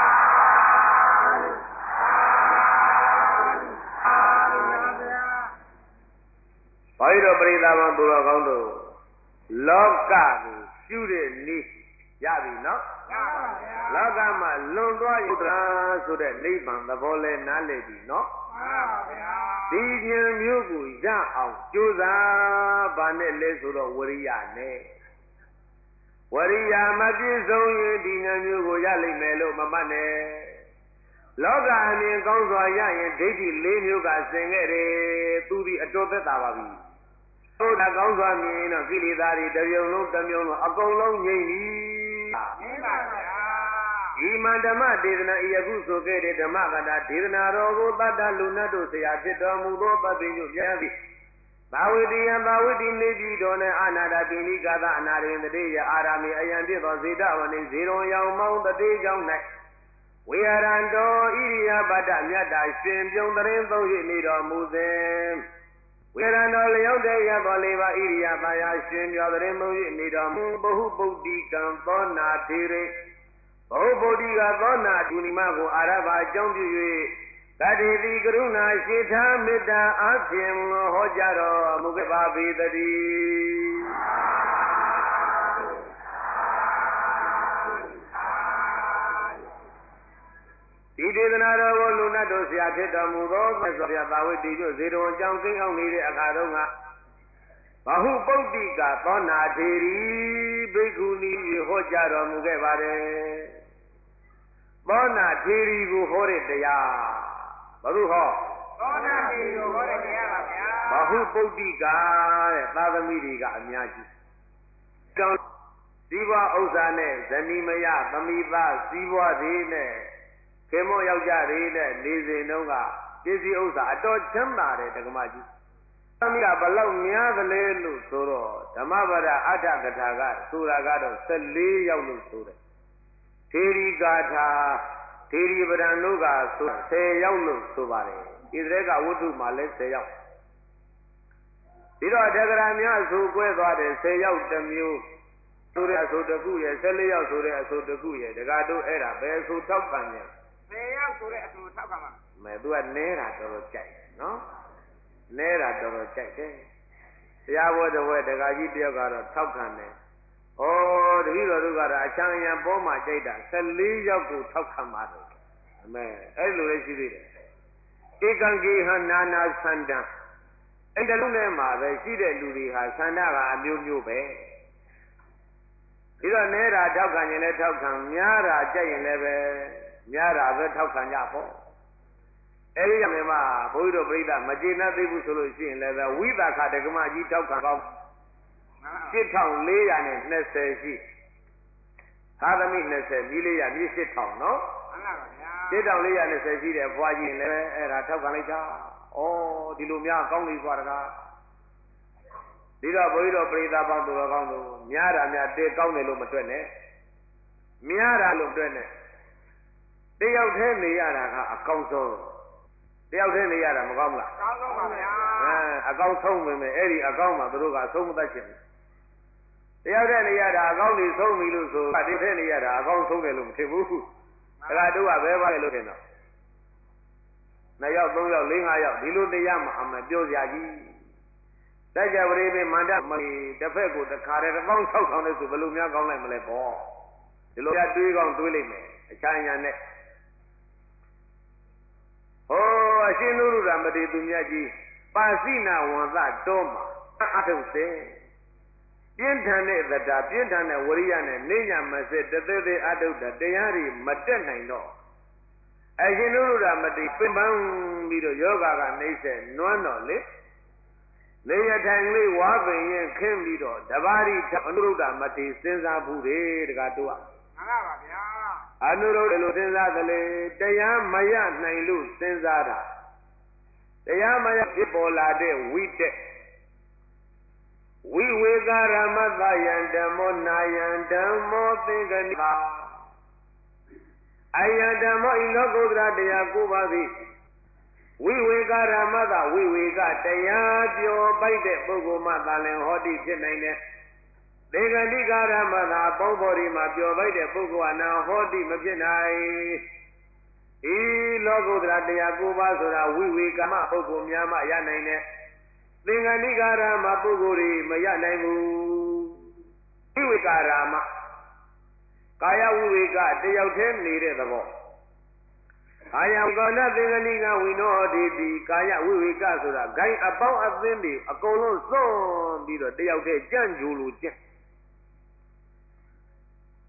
ဘာလို့တော့ပရိသတ်မှာသူတော်ကောင်းတို့လောကကိုရှုတဲ့နည်းရပြီနော်ရပါဗျာလောကမှာလွန်သွားရုပ်ရာဆိုတဲ့နိဗ္ဗာန်သဘောလဲနားလည်ပြီနော်မှန်ပါဗျာဒီဉာဏ်မျိုးကိုရအောင်ကြိုးစားပါနဲ့လဲဆိုတော့ဝရိယနဲ့ဝရိယမပြည့်စုံရင်ဒီဉာဏ်မျိုးကိုရလိမ့်မယ်လို့မမှတ်နဲ့လောကအမြင်ကောင်းစွာရရင်ဒိဋ္ဌိ၄မျိုးကဆင်ခဲ့တယ်သူဒီအတော်သက်သာပါပြီဘုရားကောင်းစွာမြင်တော့ကိလေသာတွေတစ်ပြုံလုံးတစ်မျိုးလုံးအကုန်လုံးငြိမ့်ပြီငြိမ့်ပါဗျာဤမန္ဓမ္မဒေသနာဤအခုဆိုခဲ့တဲ့ဓမ္မကတာဒေသနာတော်ကိုတတ္တလူနတ်တို့ဆရာဖြစ်တော်မူသောပပိညုပြန်သည်သာဝတိယသာဝတိနေပြည်တော်နဲ့အာနာတာပိဏိကာသအနာရိန်တတိယအာရမေအယံဖြစ်သောဇေတဝနိဇေရုံရောင်မောင်းတတိကြောင့်၌ဝေဟရန္တောဣရိယပတ္တမြတ်တာရှင်ပြုံတရင်သုံး၍နေတော်မူစဉ်ဝေဟရန္တောလျောက်တဲ့ရသောလေးပါဣရိယပါယရှင်ပြောတရင်သုံး၍နေတော်မူဘဟုပုဒ္ဓိကံသောနာထေရိဘဟုပုဒ္ဓိကသောနာဒုနိမကိုအာရဘအကြောင်းပြု၍တတိတိကရုဏာရှိထားမေတ္တာအဖြင့်ဟောကြားတော်မူခဲ့ပါပေတည်းဒီဒေသနာတော်ကိုလူနတ်တို့ဆရာဖြစ်တော်မူသောမြတ်စွာဘုရားသာဝတိကျွဇေတဝန်ကြောင့်ကိန်းအောင်နေတဲ့အခါတုန်းကဘဟုပုဒ္ဓိကသောနာထေရီဘိက္ခုနီဟောကြားတော်မူခဲ့ပါတယ်သောနာထေရီကိုဟောတဲ့တရားဘုဟောသောနာထေရီကိုဟောတဲ့တရားပါဗျာဘဟုပုဒ္ဓိကတဲ့သာသမီတွေကအများကြီးကြောင့်ဇီဝဥစ္စာနဲ့ဇနီးမယသမီးသားဇီဝတွေနဲ့ခေမောယောက်ျားတွေနဲ့နေစဉ်တုန်းကပစ္စည်းဥစ္စာအတော်ချမ်းသာတယ်တက္ကမကြီးသမီးကဘလောက်များသလဲလို့ဆိုတော့ဓမ္မပဒအဋ္ဌကထာကဆိုတာကတော့14ယောက်လို့ဆိုတယ်ထေရီကာထာထေရီပဒံတို့ကဆို10ယောက်လို့ဆိုပါတယ်ဣသရေကဝတ္ထုမှာလည်း10ယောက်ပြီးတော့တက္ကရာများဆိုကွဲသွားတယ်10ယောက်တစ်မျိုးဆိုတဲ့အဆိုတစ်ခုရဲ့14ယောက်ဆိုတဲ့အဆိုတစ်ခုရဲ့တက္ကတို့အဲ့ဒါဘယ်ဆိုထောက်ခံညာ 10ယောက်ဆိုတဲ့အဆိုထောက်ခံပါမယ်သူကနဲတာတော်တော်ကြိုက်တယ်နော်နဲတာတော်တော်ကြိုက်တယ်တရားဘောတစ်ဝဲတက္ကကြီးတယောက်ကတော့ထောက်ခံတယ်ဩတပည့်တော်တို့ကတော့အချမ်းအယံပေါ်မှာကြိုက်တာ14ယောက်ကိုထောက်ခံပါတယ်အမေအဲ့လိုလည်းရှိသေးတယ်ဧကံကေဟနာနာသန္တံအဲ့တလုံးထဲမှာပဲရှိတဲ့လူတွေဟာသန္တာကအမျိုးမျိုးပဲပြီးတော့နဲတာထောက်ခံရင်လည်းထောက်ခံများတာကြိုက်ရင်လည်းပဲများတာပဲထောက်ခံကြပေါ့အဲ့ဒီကြောင့်မှဘုန်းကြီးတို့ပြိဿမကျေနပ်သေးဘူးဆိုလို့ရှိရင်လည်းပဲဝိသခဒကမကြီးထောက်ခံကောင်း8420ရှိသာသမီ20မိလေးရမြေ8000နော်မှန်ပါဗျာ 7420ရှိတဲ့ဘွားကြီးလည်းအဲ့ဒါထောက်ခံလိုက်တာဩဒီလိုများကောင်းနေသွားတကားဒီတော့ဘုန်းကြီးတို့ပြိဿပေါင်းသူတော်ကောင်းတို့များတာများတေကောင်းတယ်လို့မတွက်နဲ့များတာလို့တွက်နဲ့တယောက်တည်းနေရတာကအကောင်းဆုံးတယောက်တည်းနေရတာမကောင်းဘူးလားကောင်းပါဗျာအကောင်းဆုံးပဲမယ်အဲ့ဒီအကောင်းမှာသူတို့ကအဆုံးမတတ်ချင်ဘူးတယောက်တည်းနေရတာအကောင်းကြီးဆုံးပြီလို့ဆိုတယောက်တည်းနေရတာအကောင်းဆုံးတယ်လို့မထင်ဘူးဒါကတို့ကဘယ်ပါလဲလို့ထင်တော့2ယောက်3ယောက်4 5ယောက်ဒီလိုတရားမှအမှပြောစရာကြီးတိုက်ကြပရိသေမန္တမီတစ်ဖက်ကိုတစ်ခါတည်း16000နဲ့ဆိုဘယ်လိုများကောင်းလိုက်မလဲပေါ့ဒီလိုတွေးကောင်းတွေးလိုက်မယ်အချမ်းရံနဲ့ဟောအရှင်နုရုဒ္ဓမတိသူမြတ်ကြီးပါစိနာဝံသတောမှာအထုတ်စေပြင်းထန်တဲ့သတ္တပြင်းထန်တဲ့ဝရိယနဲ့နေညာမစစ်တသေးသေးအထုတ်တဲ့တရားတွေမတက်နိုင်တော့အရှင်နုရုဒ္ဓမတိပင်ပန်းပြီးတော့ယောဂကနှိမ့်ဆက်နွမ်းတော့လေနေရထိုင်လေးဝါပင်ရင်ခင်းပြီးတော့တပါးရီအနုရုဒ္ဓမတိစဉ်းစားဘူးလေတကားတို့မှန်ပါဗျာအနုရုဒ္ဓလို့စဉ်းစားသလေတရားမရနိုင်လို့စဉ်းစားတာတရားမရဖြစ်ပေါ်လာတဲ့ဝိတက်ဝိဝေကရမတယံဓမ္မောနာယံဓမ္မောသင်္ကနိကာအယံဓမ္မောဤလောကုတ္တရာတရားကိုပါသည်ဝိဝေကရမတဝိဝေကတရားပြောပိုက်တဲ့ပုဂ္ဂိုလ်မှသာလင်ဟောတိဖြစ်နိုင်တယ်သင်္ကနိကာရမတပေါင်းပေါ်ဒီမှာပြောပိုက်တဲ့ပုဂ္ဂိုလ်အနာဟောတိမဖြစ်နိုင်ဤလောကုတ္တရာတရားကိုပါဆိုတာဝိဝေကမပုဂ္ဂိုလ်များမှရနိုင်တယ်သင်္ကနိကာရမပုဂ္ဂိုလ်တွေမရနိုင်ဘူးဝိဝေကာရမကာယဝိဝေကတယောက်တည်းနေတဲ့သဘောကာယကောဏသင်္ကနိကဝိနောတိတိကာယဝိဝေကဆိုတာဂိုင်းအပေါင်းအသင်းတွေအကုန်လုံးစွန့်ပြီးတော့တယောက်တည်းကြံ့ကြိုးလို့ကြံ့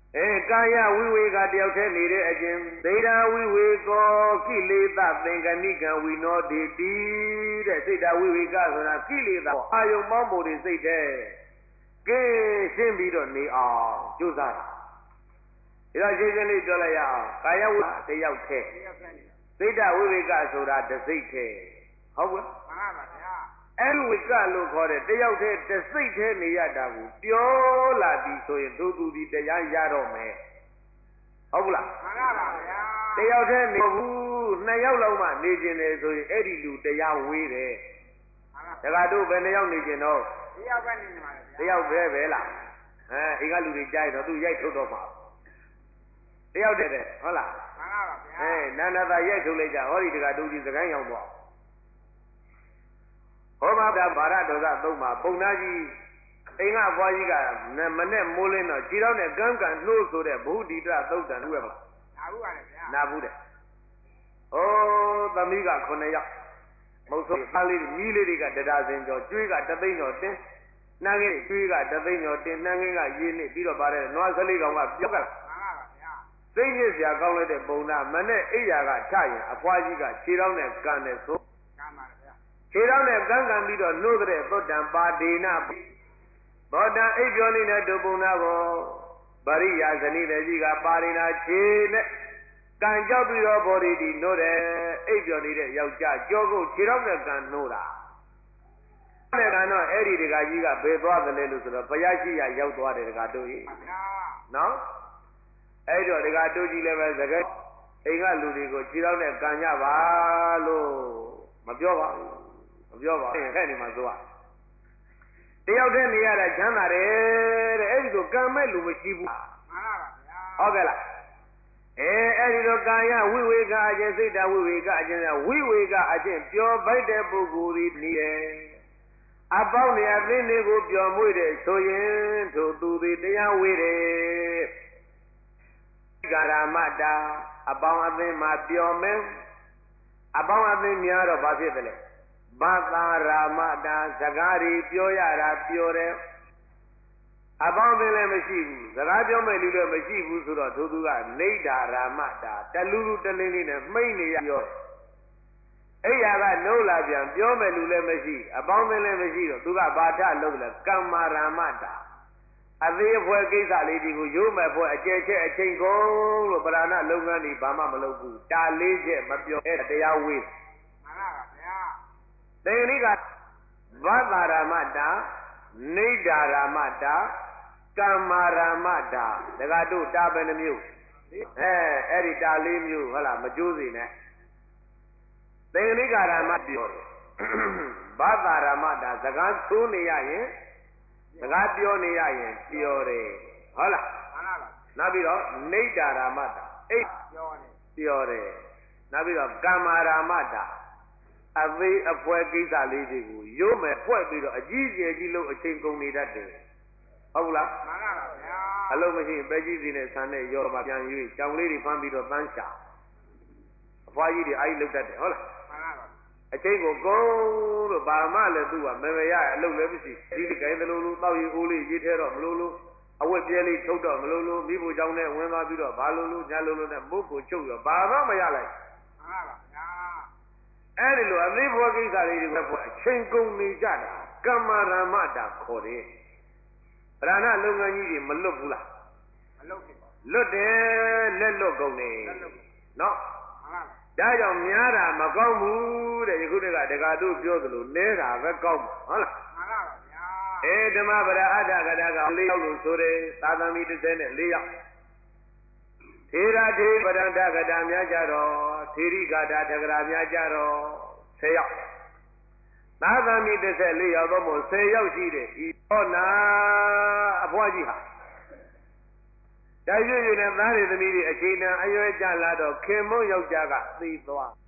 ကာယဝိဝေကတယောက်တည်းနေတဲ့အခြင်းသေတာဝိဝေကောကိလေသာသင်္ကဏိကံဝိနောတိတိတဲ့စိတ်ဓာဝိဝေကဆိုတာကိလေသာအာယုံမောင်းမှုတွေစိတ်တဲ့ကဲရှင်းပြီးတော့နေအောင်ကြိုးစားတာဒါရှင်းရှင်းလေးပြောလိုက်ရအောင်ကာယဝိတယောက်တည်းစိတ်ဓာဝိဝေကဆိုတာတစ်စိတ်တည်းဟုတ်ကဲ့မှန်ပါဗျာအဲ့ဒီဝိကလို့ခေါ်တဲ့တယောက်တည်းတစ်စိတ်တည်းနေရတာကိုပြောလာပြီးဆိုရင်သူဒီတရားရတော့မယ်ဟုတ်လားမှန်ပါဗျာတယောက်တည်းနေဘူးနှစ်ယောက်လောက်မှနေကျင်တယ်ဆိုရင်အဲ့ဒီလူတရားဝေးတယ်မှန်ပါဒါကတို့ဘယ်နှစ်ယောက်နေကျင်တော့တယောက်ပဲနေမှာဗျာတယောက်ပဲလားအိမ်ကလူတွေကြားရင်တော့သူရိုက်ထုတ်တော့မှာတယောက်တည်းတဲ့ဟုတ်လားမှန်ပါဗျာနန္ဒသာရိုက်ထုတ်လိုက်ကြဟောဒီတကတို့ကြီးစကိုင်းရောက်တော့ဟောမှာဗာရဒေါသသုံးမှာပုံနာကြီးအိမ်ကဘွားကြီးကမနဲ့မိုးလင်းတော့ခြေထောက်နဲ့ကန်းကန်နှိုးဆိုတဲ့ဘုဒ္ဓိတသုတ်တန်တွေ့မှာနာဘူးပါလေဗျာနာဘူးတဲ့သမီးက9ယောက်မဟုတ်ဆိုသားလေးညီလေးတွေကတရားစင်ကျော်ကျွေးကတသိန်းကျော်တင်းနှမ်းငယ်ကျွေးကတသိန်းကျော်တင်းနှမ်းငယ်ကရေးနေပြီးတော့ပါတယ်နွားစလေးကောင်ကပြောက်ကလာမှန်ပါဗျာသိညစ်စရာကောင်းလိုက်တဲ့ပုံနာမနဲ့အိယာကထရင်အဖွားကြီးကခြေထောက်နဲ့ကန်တယ်ဆိုကမ်းပါဗျာခြေထောက်နဲ့ကန်းကန်ပြီးတော့နှိုးတဲ့သုတ်တံပါဒေနသောတံအိပ်ပြောနေတဲ့ဒုပုံနာကိုပရိယာဇနိတဲ့ကြီးကပါရိနာခြေနဲ့ကံကြောက်ပြီးတော့ဘောရီဒီနှိုးတယ်အိပ်ပြောနေတဲ့ယောက်ျားကြောကုတ်ခြေထောက်နဲ့ကန်နှိုးတာတဲ့ကတော့အဲ့ဒီဒကာကြီးကဘယ်သွားသလဲလို့ဆိုတော့ဘုရားရှိရရောက်သွားတယ်ဒကာတို့ကြီးနော်အဲ့တော့ဒကာတို့ကြီးလည်းပဲစကားအိမ်ကလူတွေကိုခြေထောက်နဲ့ကန်ကြပါလို့မပြောပါဘူးမပြောပါဘူးဟဲ့ဒီမှာသွားတယောက်တည်းနေရတာချမ်းသာတယ်တဲ့အဲ့ဒီလိုကံမဲ့လူမရှိဘူးမှန်ပါဗျာဟုတ်ကဲ့လားအဲ့ဒီလိုကာယဝိဝေကအခြင်းစိတ်တဝိဝေကအခြင်းဝိဝေကအခြင်းပျော်ပိုက်တဲ့ပုဂ္ဂိုလ်ဤနေတယ်အပေါင်းနေအသိနေကိုပျော်မွေ့တဲ့ဆိုရင်ထိုသူသည်တရားဝေတယ်ကာရမတ္တာအပေါင်းအသင်းမှာပျော်မယ်အပေါင်းအသင်းများတော့ဘာဖြစ်သလဲဘာသာရာမတာစကားတွေပြောရတာပြောတယ်အပေါင်းအသင်းလည်းမရှိဘူးစကားပြောမဲ့လူလည်းမရှိဘူးဆိုတော့သူကနေဒါရာမတာတလူလူတလင်းလေးနဲ့မှိတ်နေရပြောအဲ့ရကနှိုးလာပြန်ပြောမဲ့လူလည်းမရှိအပေါင်းအသင်းလည်းမရှိတော့သူကဘာထလုပ်လဲကမ္မာရာမတာအသေးအဖွဲကိစ္စလေးတွေကိုရိုးမဲ့ဖွဲအကျဲချက်အချိန်ကုန်လို့ပဓာနလုပ်ငန်းတွေဘာမှမလုပ်ဘူးတာလေးချက်မပြောအဲ့တရားဝေးမှန်ပါဗျာတေဂနိကဗတ္တာရမတာနေဒါရမတာကမ္မာရမတာတကတို့တာပဲနှမျိုးအဲ့ဒီတာလေးမျိုးဟုတ်လားမကြိုးစီနဲ့တေဂနိကရမပြောတယ်ဗတ္တာရမတာစကားသိုးနေရရင်စကားပြောနေရရင်ပြောတယ်ဟုတ်လားမှန်ပါပါနောက်ပြီးတော့နေဒါရမတာအိတ်ပြောတယ်နောက်ပြီးတော့ကမ္မာရမတာအသေးအဖွဲကိစ္စလေးတွေကိုရိုးမယ်ဖွဲ့ပြီးတော့အကြီးကျယ်ကြီးလို့အချိန်ကုန်နေတတ်တယ်ဟုတ်လားမှန်ပါပါဗျာအလုံးမရှိပဲကြီးစီနဲ့ဆန်းနဲ့ရောမှပြန်ရွေးကြောင်လေးတွေဖမ်းပြီးတော့တန်းချအဖွားကြီးတွေအားကြီးလုတ်တတ်တယ်ဟုတ်လားမှန်ပါပါအချိန်ကိုကုန်လို့ဘာမှလည်းသူ့ကမမရအလုပ်လည်းမရှိဒီဒီကိုင်းသလိုလိုတောက်ရီအိုးလေးရေးထဲတော့မလို့လို့အဝတ်ပြဲလေးထုတ်တော့မလို့လို့မိဖို့ကြောင့်နဲ့ဝင်သွားပြီးတော့ဘာလို့လို့ညာလို့လို့နဲ့မုတ်ကိုချုပ်ရောဘာမှမရလိုက်မှန်ပါပါဗျာအဲ့ဒီလိုအသေးဘောကိစ္စလေးတွေကိုအချိန်ကုန်နေကြတာကမ္မာရမတာခေါ်တယ်ဗရဏလုပ်ငန်းကြီးတွေမလွတ်ဘူးလားမလွတ်ဘူးလွတ်တယ်လက်လွတ်ကုန်နေနော်မှန်ပါဒါကြောင့်များတာမကောင်းဘူးတဲ့ယခုတည်းကဒကာတို့ပြောသလိုလဲတာပဲကောင်းမှာဟုတ်လားမှန်ပါဗျာဓမ္မပရအဋ္ဌကတာက4ယောက်လို့ဆိုတယ်သာသမီ34ယောက်ထေရထေပရဒကတာများကြတော့ထေရိကတာတက္ကရာများကြတော့10ယောက်သာသမီ14ယောက်တော့မို့10ယောက်ရှိတယ်ဤဟောနာအဖွားကြီးဟာဒါရွေ့ရွေ့နဲ့သားတွေသမီးတွေအချိန်တန်အရွယ်ကြလာတော့ခင်မုန်းယောက်ျားကသိသွား